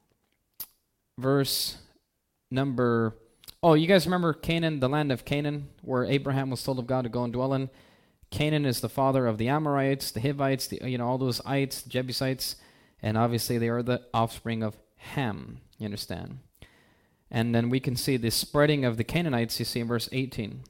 verse number, oh, you guys remember Canaan, the land of Canaan, where Abraham was told of God to go and dwell in? Canaan is the father of the Amorites, the Hivites, the, you know, all those ites, Jebusites, and obviously they are the offspring of Ham, you understand? And then we can see the spreading of the Canaanites, you see in verse eighteen.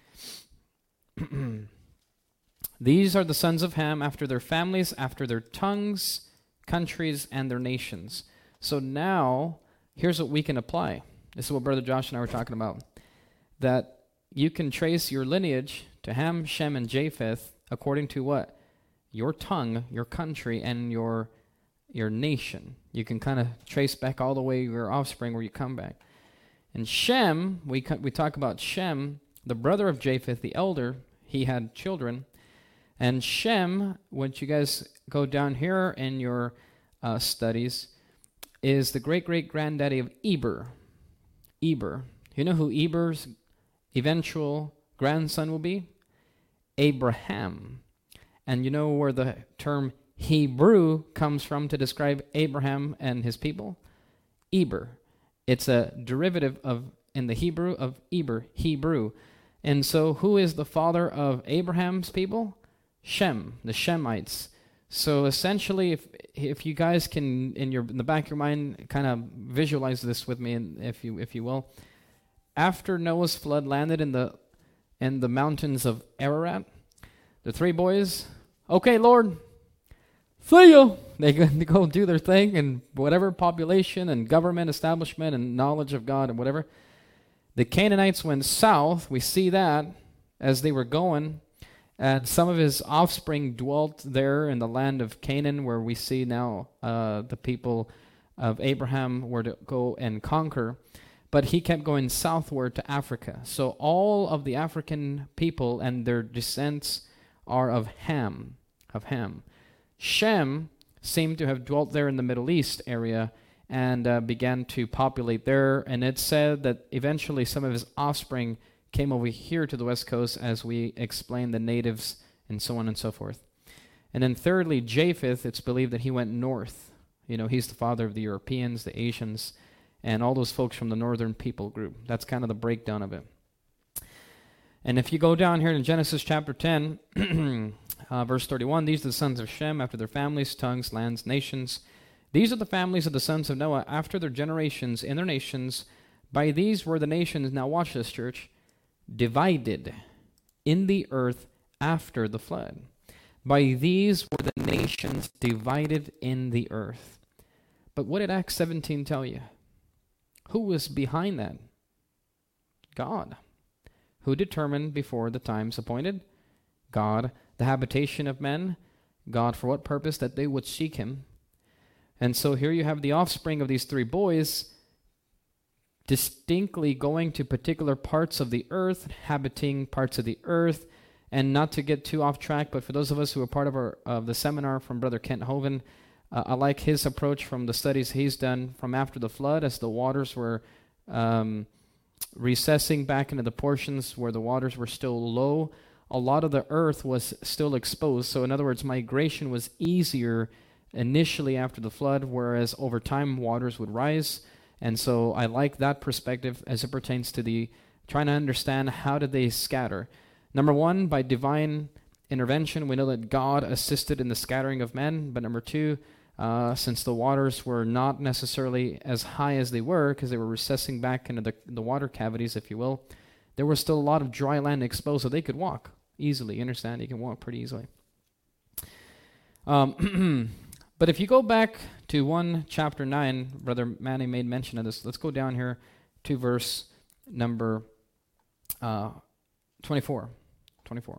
These are the sons of Ham after their families, after their tongues, countries, and their nations. So now, here's what we can apply. This is what Brother Josh and I were talking about. That you can trace your lineage to Ham, Shem, and Japheth according to what? Your tongue, your country, and your your nation. You can kind of trace back all the way your offspring where you come back. And Shem, we we talk about Shem, the brother of Japheth, the elder. He had children. And Shem, once you guys go down here in your uh, studies, is the great-great-granddaddy of Eber. Eber. You know who Eber's eventual grandson will be? Abraham. And you know where the term Hebrew comes from to describe Abraham and his people? Eber. It's a derivative of, in the Hebrew, of Eber, Hebrew. And so who is the father of Abraham's people? Shem, the Shemites. So essentially, if if you guys can, in your in the back of your mind, kind of visualize this with me, and if you if you will, after Noah's flood landed in the in the mountains of Ararat, the three boys, okay, Lord, see you. They go, they go do their thing, and whatever population and government establishment and knowledge of God and whatever. The Canaanites went south. We see that as they were going. And some of his offspring dwelt there in the land of Canaan, where we see now uh, the people of Abraham were to go and conquer. But he kept going southward to Africa. So all of the African people and their descents are of Ham, of Ham. Shem seemed to have dwelt there in the Middle East area and uh, began to populate there. And it's said that eventually some of his offspring came over here to the West Coast, as we explained the natives and so on and so forth. And then thirdly, Japheth, it's believed that he went north. You know, he's the father of the Europeans, the Asians, and all those folks from the northern people group. That's kind of the breakdown of it. And if you go down here in Genesis chapter ten, uh, verse thirty-one, these are the sons of Shem after their families, tongues, lands, nations. These are the families of the sons of Noah after their generations in their nations. By these were the nations, now watch this, church, divided in the earth after the flood. By these were the nations divided in the earth. But what did Acts seventeen tell you? Who was behind that? God. Who determined before the times appointed? God. The habitation of men? God. For what purpose? That they would seek him. And so here you have the offspring of these three boys distinctly going to particular parts of the earth, habiting parts of the earth. And not to get too off track, but for those of us who are part of our of the seminar from Brother Kent Hovind, uh, I like his approach from the studies he's done from after the flood, as the waters were um, recessing back into the portions where the waters were still low. A lot of the earth was still exposed. So in other words, migration was easier initially after the flood, whereas over time waters would rise. And so I like that perspective as it pertains to the trying to understand how did they scatter. Number one, by divine intervention, we know that God assisted in the scattering of men. But number two, uh, since the waters were not necessarily as high as they were, because they were recessing back into the, the water cavities, if you will, there was still a lot of dry land exposed, so they could walk easily. You understand? You can walk pretty easily. Um, but if you go back to one chapter nine, Brother Manny made mention of this. Let's go down here to verse number uh, twenty-four. twenty-four.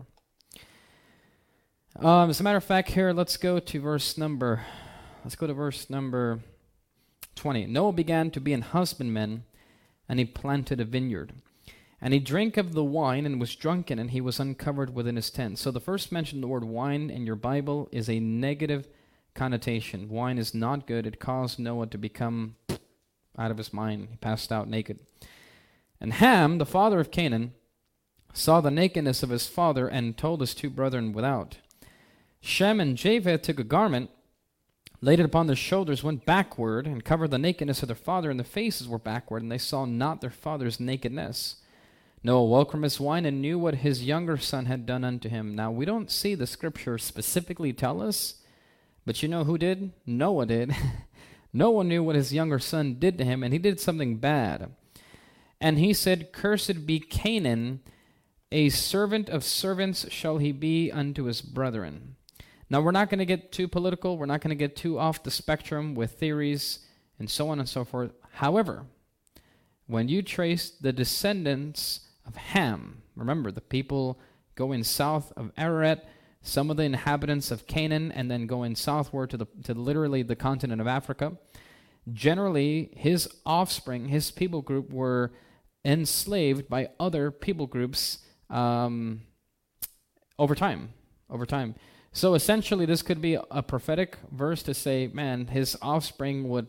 Um, as a matter of fact, here, let's go to verse number, let's go to verse number twenty. Noah began to be an husbandman, and he planted a vineyard. And he drank of the wine and was drunken, and he was uncovered within his tent. So the first mention of the word wine in your Bible is a negative connotation. Wine is not good. It caused Noah to become out of his mind. He passed out naked. And Ham, the father of Canaan, saw the nakedness of his father, and told his two brethren without. Shem and Japheth took a garment, laid it upon their shoulders, went backward, and covered the nakedness of their father, and their faces were backward, and they saw not their father's nakedness. Noah woke from his wine and knew what his younger son had done unto him. Now, we don't see the scripture specifically tell us, but you know who did? Noah did. Noah knew what his younger son did to him, and he did something bad. And he said, "Cursed be Canaan, a servant of servants shall he be unto his brethren." Now, we're not going to get too political. We're not going to get too off the spectrum with theories and so on and so forth. However, when you trace the descendants of Ham, remember the people going south of Ararat, some of the inhabitants of Canaan, and then going southward to the to literally the continent of Africa, generally his offspring, his people group, were enslaved by other people groups um, over time. Over time. So essentially, this could be a prophetic verse to say, man, his offspring would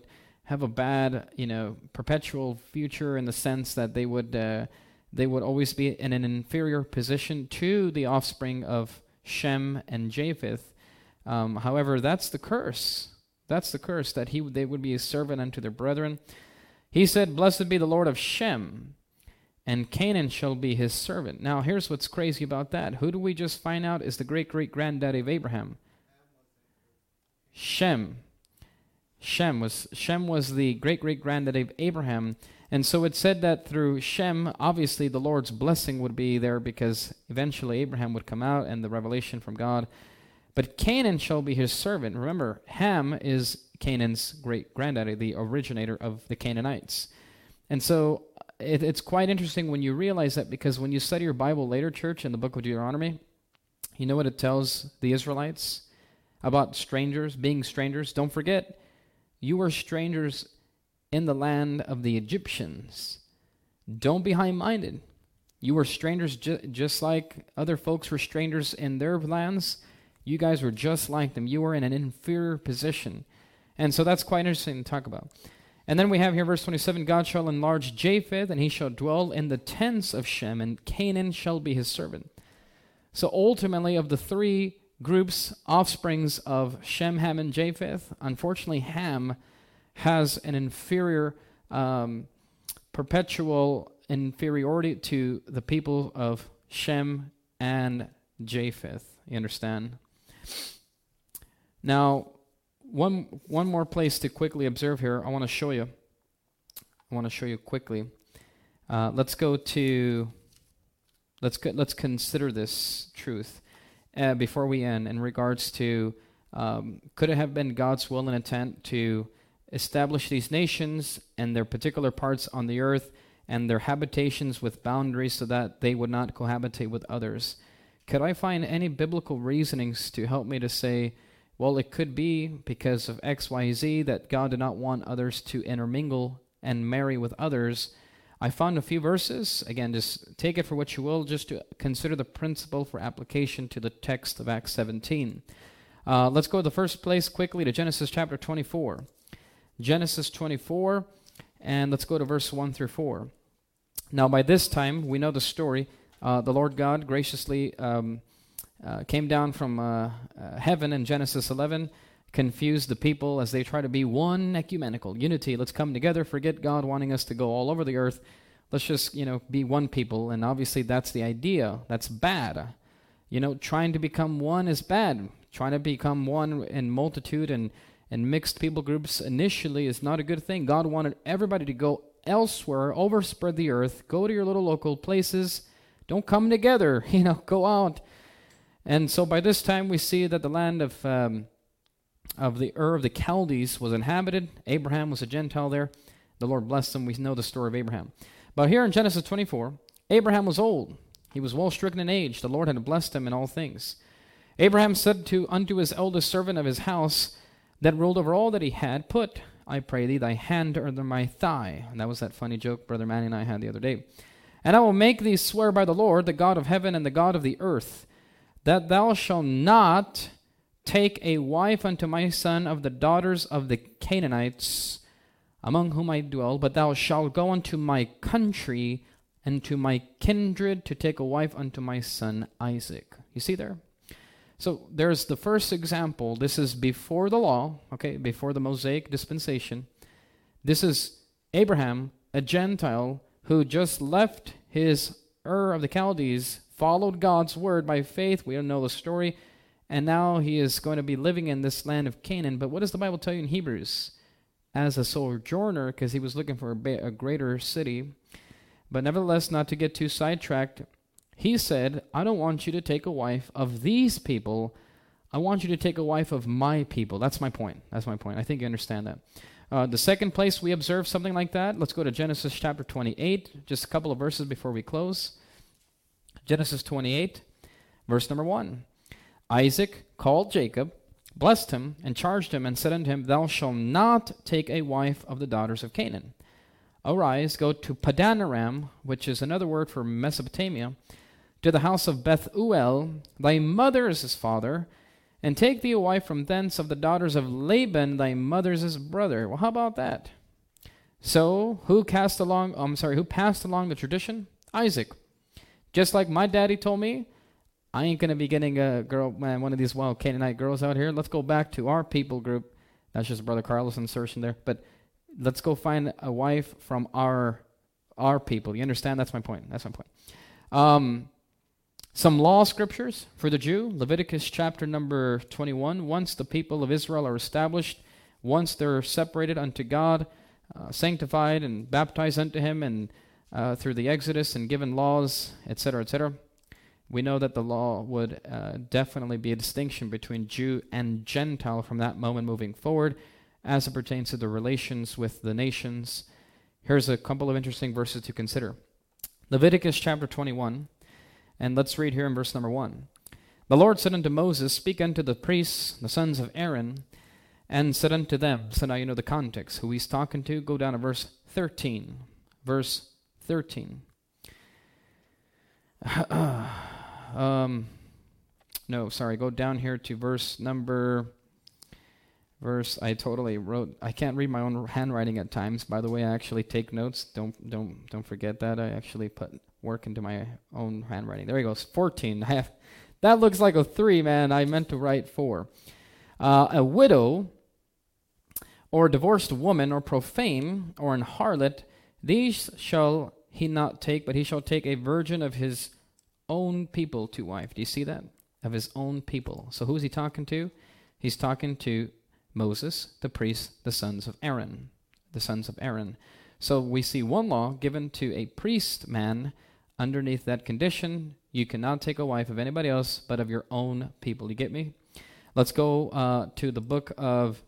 have a bad, you know, perpetual future in the sense that they would uh, they would always be in an inferior position to the offspring of Shem and Japheth. Um, however, that's the curse. That's the curse, that he they would be a servant unto their brethren. He said, "Blessed be the Lord of Shem, and Canaan shall be his servant." Now, here's what's crazy about that. Who do we just find out is the great-great-granddaddy of Abraham? Shem. Shem was Shem was the great-great-granddaddy of Abraham. And so it said that through Shem, obviously the Lord's blessing would be there because eventually Abraham would come out and the revelation from God. But Canaan shall be his servant. Remember, Ham is Canaan's great-granddaddy, the originator of the Canaanites. And so it, it's quite interesting when you realize that, because when you study your Bible later, church, in the book of Deuteronomy, you know what it tells the Israelites about strangers, being strangers? Don't forget, you were strangers in the land of the Egyptians. Don't be high-minded. You were strangers ju- just like other folks were strangers in their lands. You guys were just like them. You were in an inferior position. And so that's quite interesting to talk about. And then we have here verse twenty-seven, God shall enlarge Japheth, and he shall dwell in the tents of Shem, and Canaan shall be his servant. So ultimately, of the three groups, offsprings of Shem, Ham, and Japheth, unfortunately Ham has an inferior, um, perpetual inferiority to the people of Shem and Japheth. You understand? Now, one one more place to quickly observe here. I want to show you. I want to show you quickly. Uh, let's go to. Let's go, let's consider this truth uh, before we end in regards to um, could it have been God's will and intent to establish these nations and their particular parts on the earth and their habitations with boundaries so that they would not cohabitate with others? Could I find any biblical reasonings to help me to say, well, it could be because of X, Y, Z that God did not want others to intermingle and marry with others? I found a few verses. Again, just take it for what you will, just to consider the principle for application to the text of Acts seventeen. Uh, let's go to the first place quickly, to Genesis chapter twenty-four. Genesis twenty-four, and let's go to verse one through four. Now, by this time, we know the story. Uh, the Lord God graciously um, uh, came down from uh, uh, heaven in Genesis eleven, confused the people as they try to be one ecumenical unity. Let's come together, forget God wanting us to go all over the earth. Let's just, you know, be one people. And obviously that's the idea. That's bad. You know, trying to become one is bad. Trying to become one in multitude and, and mixed people groups initially is not a good thing. God wanted everybody to go elsewhere, overspread the earth, go to your little local places. Don't come together, you know, go out. And so by this time we see that the land of um, of the Ur of the Chaldees was inhabited. Abraham was a Gentile there. The Lord blessed him. We know the story of Abraham. But here in Genesis twenty-four, Abraham was old. He was well stricken in age. The Lord had blessed him in all things. Abraham said to unto his eldest servant of his house that ruled over all that he had, Put, I pray thee, thy hand under my thigh. And that was that funny joke Brother Manny and I had the other day. And I will make thee swear by the Lord, the God of heaven and the God of the earth, that thou shalt not take a wife unto my son of the daughters of the Canaanites, among whom I dwell, but thou shalt go unto my country and to my kindred to take a wife unto my son Isaac. You see there? So there's the first example. This is before the law, okay, before the Mosaic dispensation. This is Abraham, a Gentile, who just left his Ur of the Chaldees, followed God's word by faith. We don't know the story. And now he is going to be living in this land of Canaan. But what does the Bible tell you in Hebrews? As a sojourner, because he was looking for a, ba- a greater city. But nevertheless, not to get too sidetracked, he said, I don't want you to take a wife of these people. I want you to take a wife of my people. That's my point. That's my point. I think you understand that. Uh, the second place we observe something like that, let's go to Genesis chapter twenty-eight, just a couple of verses before we close. Genesis twenty-eight, verse number one. Isaac called Jacob, blessed him, and charged him, and said unto him, Thou shalt not take a wife of the daughters of Canaan. Arise, go to Padan Aram, which is another word for Mesopotamia, to the house of Bethuel, thy mother's father, and take thee a wife from thence of the daughters of Laban, thy mother's brother. Well, how about that? So who cast along, I'm sorry, who passed along the tradition? Isaac. Just like my daddy told me, I ain't going to be getting a girl, man, one of these wild Canaanite girls out here. Let's go back to our people group. That's just Brother Carlos' insertion there. But let's go find a wife from our our people. You understand? That's my point. That's my point. Um, some law scriptures for the Jew. Leviticus chapter number twenty-one. Once the people of Israel are established, once they're separated unto God, uh, sanctified and baptized unto Him, and uh, through the Exodus and given laws, et cetera, et cetera, we know that the law would uh, definitely be a distinction between Jew and Gentile from that moment moving forward as it pertains to the relations with the nations. Here's a couple of interesting verses to consider. Leviticus chapter twenty-one, and let's read here in verse number one. The Lord said unto Moses, Speak unto the priests, the sons of Aaron, and said unto them. So now you know the context, who he's talking to. Go down to verse thirteen. Verse thirteen. Um, no, sorry, go down here to verse number, verse, I totally wrote, I can't read my own handwriting at times. By the way, I actually take notes. Don't, don't, don't forget that. I actually put work into my own handwriting. There he goes, fourteen. I have, that looks like a three, man. I meant to write four. Uh, a widow, or a divorced woman, or profane, or an harlot, these shall he not take, but he shall take a virgin of his own people to wife. Do you see that? Of his own people. So who is he talking to? He's talking to Moses, the priest, the sons of Aaron. The sons of Aaron. So we see one law given to a priest man. Underneath that condition, you cannot take a wife of anybody else but of your own people. You get me? Let's go uh, to the book of,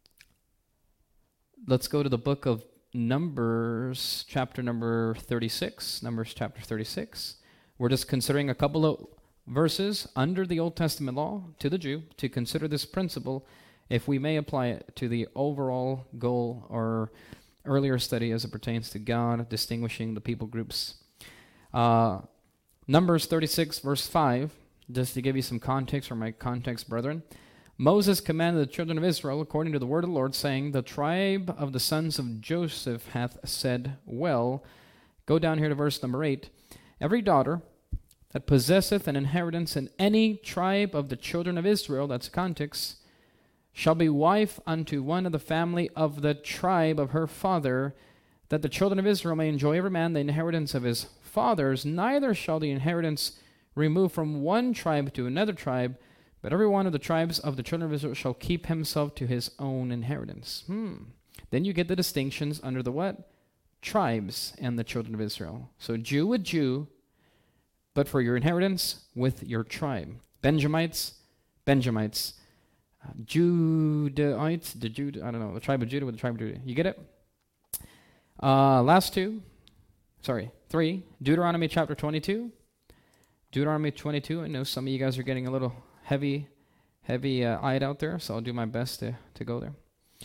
let's go to the book of Numbers, chapter number thirty-six. Numbers chapter thirty-six. We're just considering a couple of verses under the Old Testament law to the Jew to consider this principle if we may apply it to the overall goal or earlier study as it pertains to God distinguishing the people groups. Uh, Numbers thirty-six, verse five, just to give you some context for my context, brethren. Moses commanded the children of Israel, according to the word of the Lord, saying, The tribe of the sons of Joseph hath said well. Go down here to verse number eight. Every daughter that possesseth an inheritance in any tribe of the children of Israel, that's context, shall be wife unto one of the family of the tribe of her father, that the children of Israel may enjoy every man the inheritance of his fathers. Neither shall the inheritance remove from one tribe to another tribe, but every one of the tribes of the children of Israel shall keep himself to his own inheritance. Hmm. Then you get the distinctions under the what? Tribes and the children of Israel. So Jew with Jew, but for your inheritance with your tribe. Benjamites, Benjamites. Uh, Judahites, the Judah, I don't know, the tribe of Judah with the tribe of Judah. You get it? Uh, last two, sorry, three. Deuteronomy chapter twenty-two. Deuteronomy twenty-two. I know some of you guys are getting a little heavy, heavy uh, eyed out there, so I'll do my best to, to go there.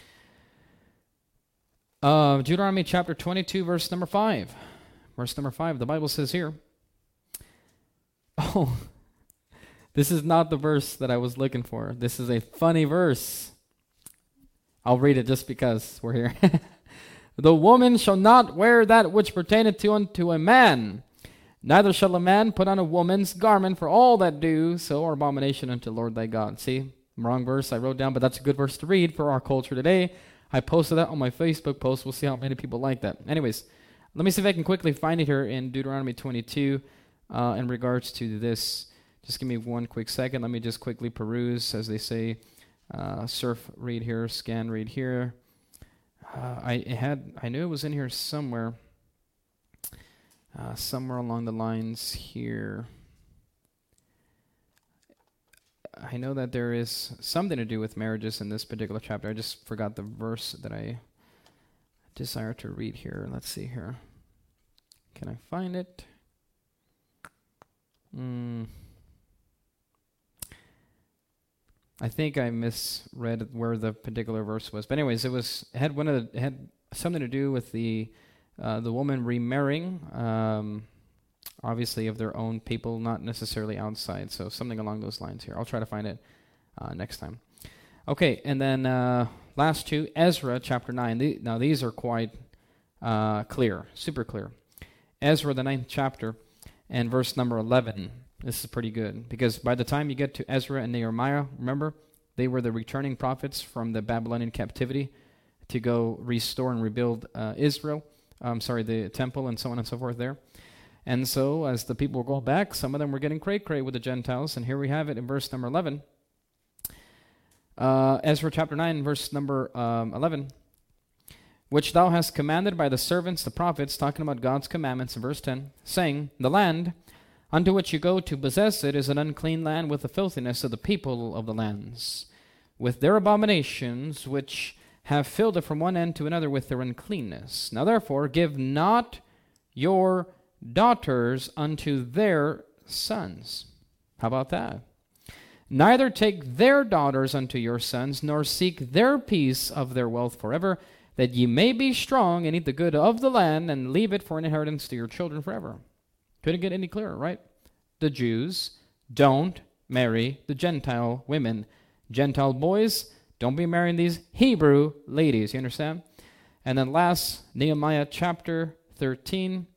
Uh, Deuteronomy chapter twenty-two, verse number five. Verse number five, the Bible says here, oh, this is not the verse that I was looking for. This is a funny verse. I'll read it just because we're here. The woman shall not wear that which pertaineth to unto a man, neither shall a man put on a woman's garment, for all that do so are abomination unto the Lord thy God. See, wrong verse I wrote down, but that's a good verse to read for our culture today. I posted that on my Facebook post. We'll see how many people like that. Anyways, let me see if I can quickly find it here in Deuteronomy twenty-two uh, in regards to this. Just give me one quick second. Let me just quickly peruse, as they say, uh, surf read here, scan read here. Uh, I had, I knew it was in here somewhere, uh, somewhere along the lines here. I know that there is something to do with marriages in this particular chapter. I just forgot the verse that I desire to read here. Let's see here. Can I find it? Hmm. I think I misread where the particular verse was, but anyways, it was it had one of the, it had something to do with the uh, the woman remarrying, um, obviously of their own people, not necessarily outside. So something along those lines here. I'll try to find it uh, next time. Okay, and then uh, last two, Ezra chapter nine. The, now these are quite uh, clear, super clear. Ezra, the ninth chapter, and verse number eleven. This is pretty good, because by the time you get to Ezra and Nehemiah, remember, they were the returning prophets from the Babylonian captivity to go restore and rebuild uh, Israel. I'm sorry, the temple and so on and so forth there. And so as the people were going back, some of them were getting cray-cray with the Gentiles. And here we have it in verse number eleven. Uh, Ezra chapter nine, verse number um, eleven. Which thou hast commanded by the servants, the prophets, talking about God's commandments in verse ten, saying, the land unto which you go to possess it is an unclean land with the filthiness of the people of the lands, with their abominations which have filled it from one end to another with their uncleanness. Now therefore give not your daughters unto their sons. How about that? Neither take their daughters unto your sons, nor seek their peace of their wealth forever, that ye may be strong and eat the good of the land, and leave it for an inheritance to your children forever. Couldn't get any clearer, right? The Jews don't marry the Gentile women. Gentile boys, don't be marrying these Hebrew ladies. You understand? And then last, Nehemiah chapter thirteen.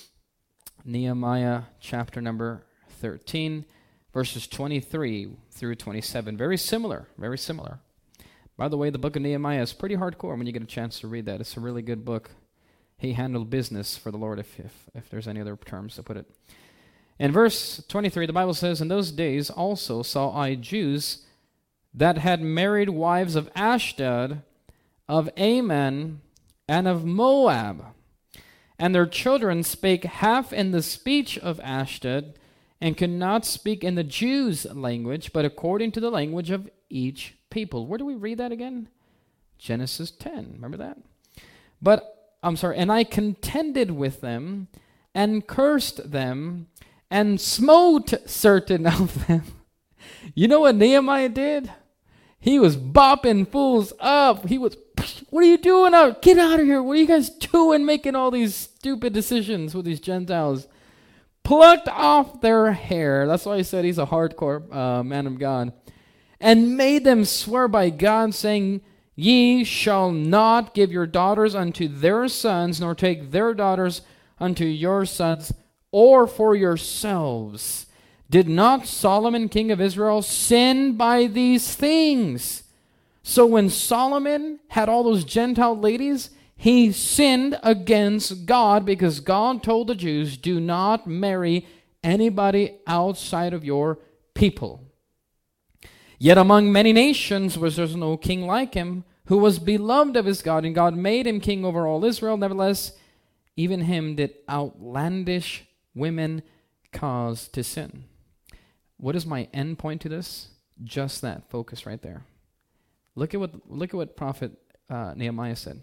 Nehemiah chapter number thirteen, verses twenty-three through twenty-seven. Very similar, very similar. By the way, the book of Nehemiah is pretty hardcore when you get a chance to read that. It's a really good book. He handled business for the Lord, if, if, if there's any other terms to put it. In verse twenty-three, the Bible says, in those days also saw I Jews that had married wives of Ashdod, of Ammon, and of Moab. And their children spake half in the speech of Ashdod, and could not speak in the Jews' language, but according to the language of each people. Where do we read that again? Genesis ten. Remember that? But, I'm sorry, and I contended with them, and cursed them, and smote certain of them. You know what Nehemiah did? He was bopping fools up. He was, what are you doing out? Get out of here. What are you guys doing making all these stupid decisions with these Gentiles? Plucked off their hair. That's why I said he's a hardcore uh, man of God. And made them swear by God, saying, ye shall not give your daughters unto their sons, nor take their daughters unto your sons, or for yourselves. Did not Solomon, king of Israel, sin by these things? So when Solomon had all those Gentile ladies, he sinned against God, because God told the Jews, do not marry anybody outside of your people. Yet among many nations was there no king like him, who was beloved of his God, and God made him king over all Israel. Nevertheless, even him did outlandish women cause to sin. What is my end point to this? Just that. Focus right there. Look at what look at what prophet uh, Nehemiah said.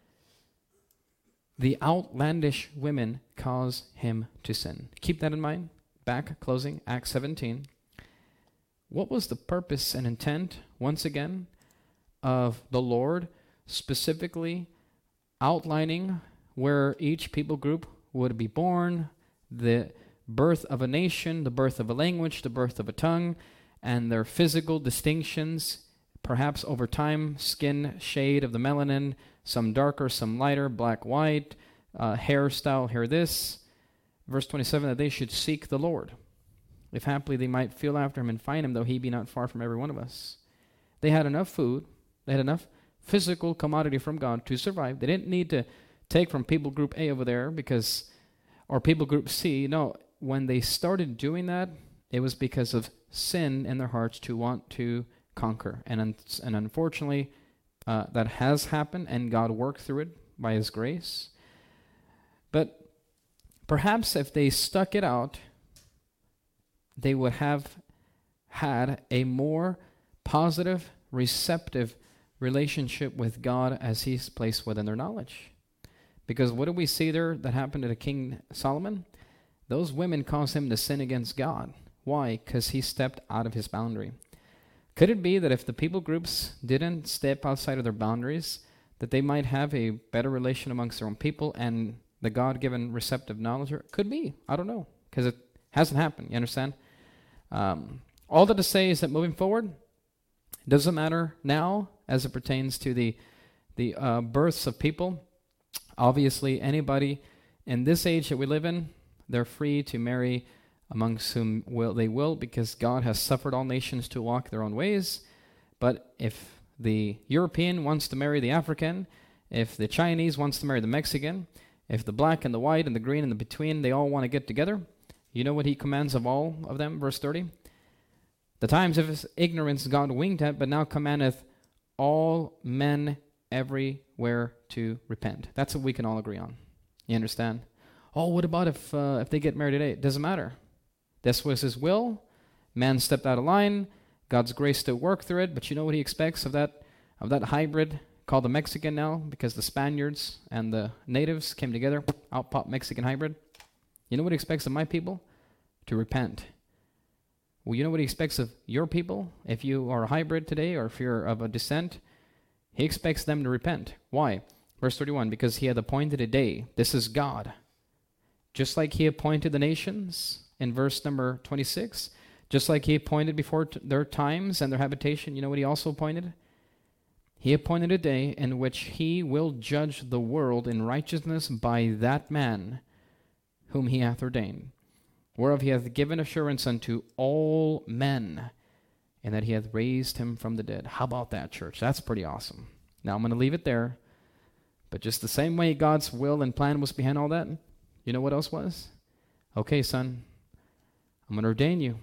The outlandish women cause him to sin. Keep that in mind. Back, closing, Acts seventeen. What was the purpose and intent, once again, of the Lord specifically outlining where each people group would be born, the birth of a nation, the birth of a language, the birth of a tongue, and their physical distinctions, perhaps over time, skin shade of the melanin, some darker, some lighter, black, white, uh, hairstyle, hair this. Verse twenty-seven, that they should seek the Lord, if haply they might feel after him and find him, though he be not far from every one of us. They had enough food, they had enough physical commodity from God to survive. They didn't need to take from people group A over there, because, or people group C. No, when they started doing that, it was because of sin in their hearts to want to conquer. And, un- and unfortunately, uh, that has happened, and God worked through it by his grace. But perhaps if they stuck it out, they would have had a more positive, receptive relationship with God as he's placed within their knowledge. Because what do we see there that happened to King Solomon? Those women caused him to sin against God. Why? Because he stepped out of his boundary. Could it be that if the people groups didn't step outside of their boundaries, that they might have a better relation amongst their own people and the God-given receptive knowledge? Could be. I don't know. Because it hasn't happened. You understand? Um, all that to say is that moving forward, it doesn't matter now as it pertains to the, the uh, births of people. Obviously, anybody in this age that we live in, they're free to marry amongst whom will they will, because God has suffered all nations to walk their own ways. But if the European wants to marry the African, if the Chinese wants to marry the Mexican, if the black and the white and the green and the between, they all want to get together, you know what he commands of all of them? Verse thirty. The times of his ignorance God winked at, but now commandeth all men everywhere to repent. That's what we can all agree on. You understand? Oh, what about if uh, if they get married today? It doesn't matter. This was his will. Man stepped out of line. God's grace still worked through it. But you know what he expects of that of that hybrid called the Mexican now? Because the Spaniards and the natives came together. Out popped Mexican hybrid. You know what he expects of my people? To repent. Well, you know what he expects of your people? If you are a hybrid today, or if you're of a descent, he expects them to repent. Why? Verse thirty-one, because he hath appointed a day. This is God. Just like he appointed the nations in verse number twenty-six, just like he appointed before t- their times and their habitation, you know what he also appointed? He appointed a day in which he will judge the world in righteousness by that man whom he hath ordained, whereof he hath given assurance unto all men, and that he hath raised him from the dead. How about that, church? That's pretty awesome. Now I'm going to leave it there, but just the same way God's will and plan was behind all that, you know what else was? Okay, son, I'm going to ordain you.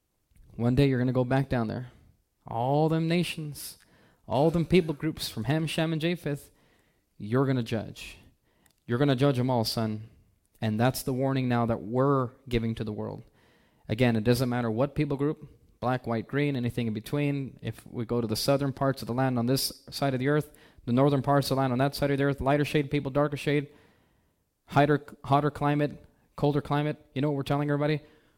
One day you're going to go back down there. All them nations, all them people groups from Ham, Shem, and Japheth, you're going to judge. You're going to judge them all, son. And that's the warning now that we're giving to the world. Again, it doesn't matter what people group, black, white, green, anything in between. If we go to the southern parts of the land on this side of the earth, the northern parts of the land on that side of the earth, lighter shade people, darker shade, hotter, hotter climate, colder climate, you know what we're telling everybody?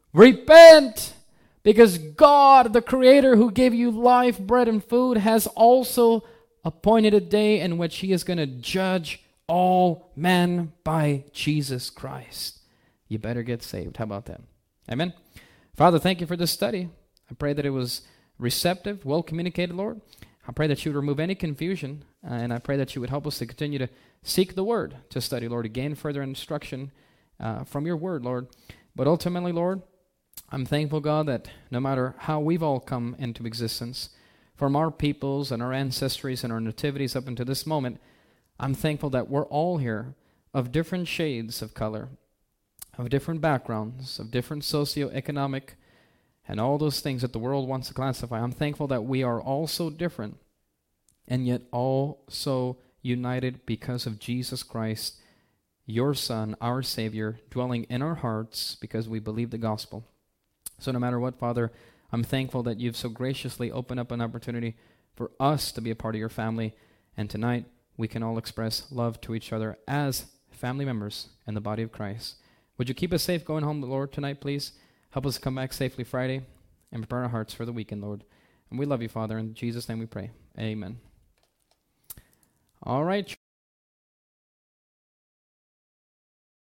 Repent! Because God, the Creator who gave you life, bread, and food, has also appointed a day in which he is going to judge all men by Jesus Christ. You better get saved. How about that? Amen? Father, thank you for this study. I pray that it was receptive, well communicated, Lord. I pray that you would remove any confusion, uh, and I pray that you would help us to continue to seek the Word to study, Lord, to gain further instruction uh, from your Word, Lord. But ultimately, Lord, I'm thankful, God, that no matter how we've all come into existence, from our peoples and our ancestries and our nativities up until this moment, I'm thankful that we're all here of different shades of color, of different backgrounds, of different socioeconomic, and all those things that the world wants to classify. I'm thankful that we are all so different, and yet all so united because of Jesus Christ, your Son, our Savior, dwelling in our hearts because we believe the gospel. So no matter what, Father, I'm thankful that you've so graciously opened up an opportunity for us to be a part of your family, and tonight we can all express love to each other as family members in the body of Christ. Would you keep us safe going home, Lord, tonight, please? Help us come back safely Friday and prepare our hearts for the weekend, Lord. And we love you, Father. In Jesus' name we pray. Amen. All right.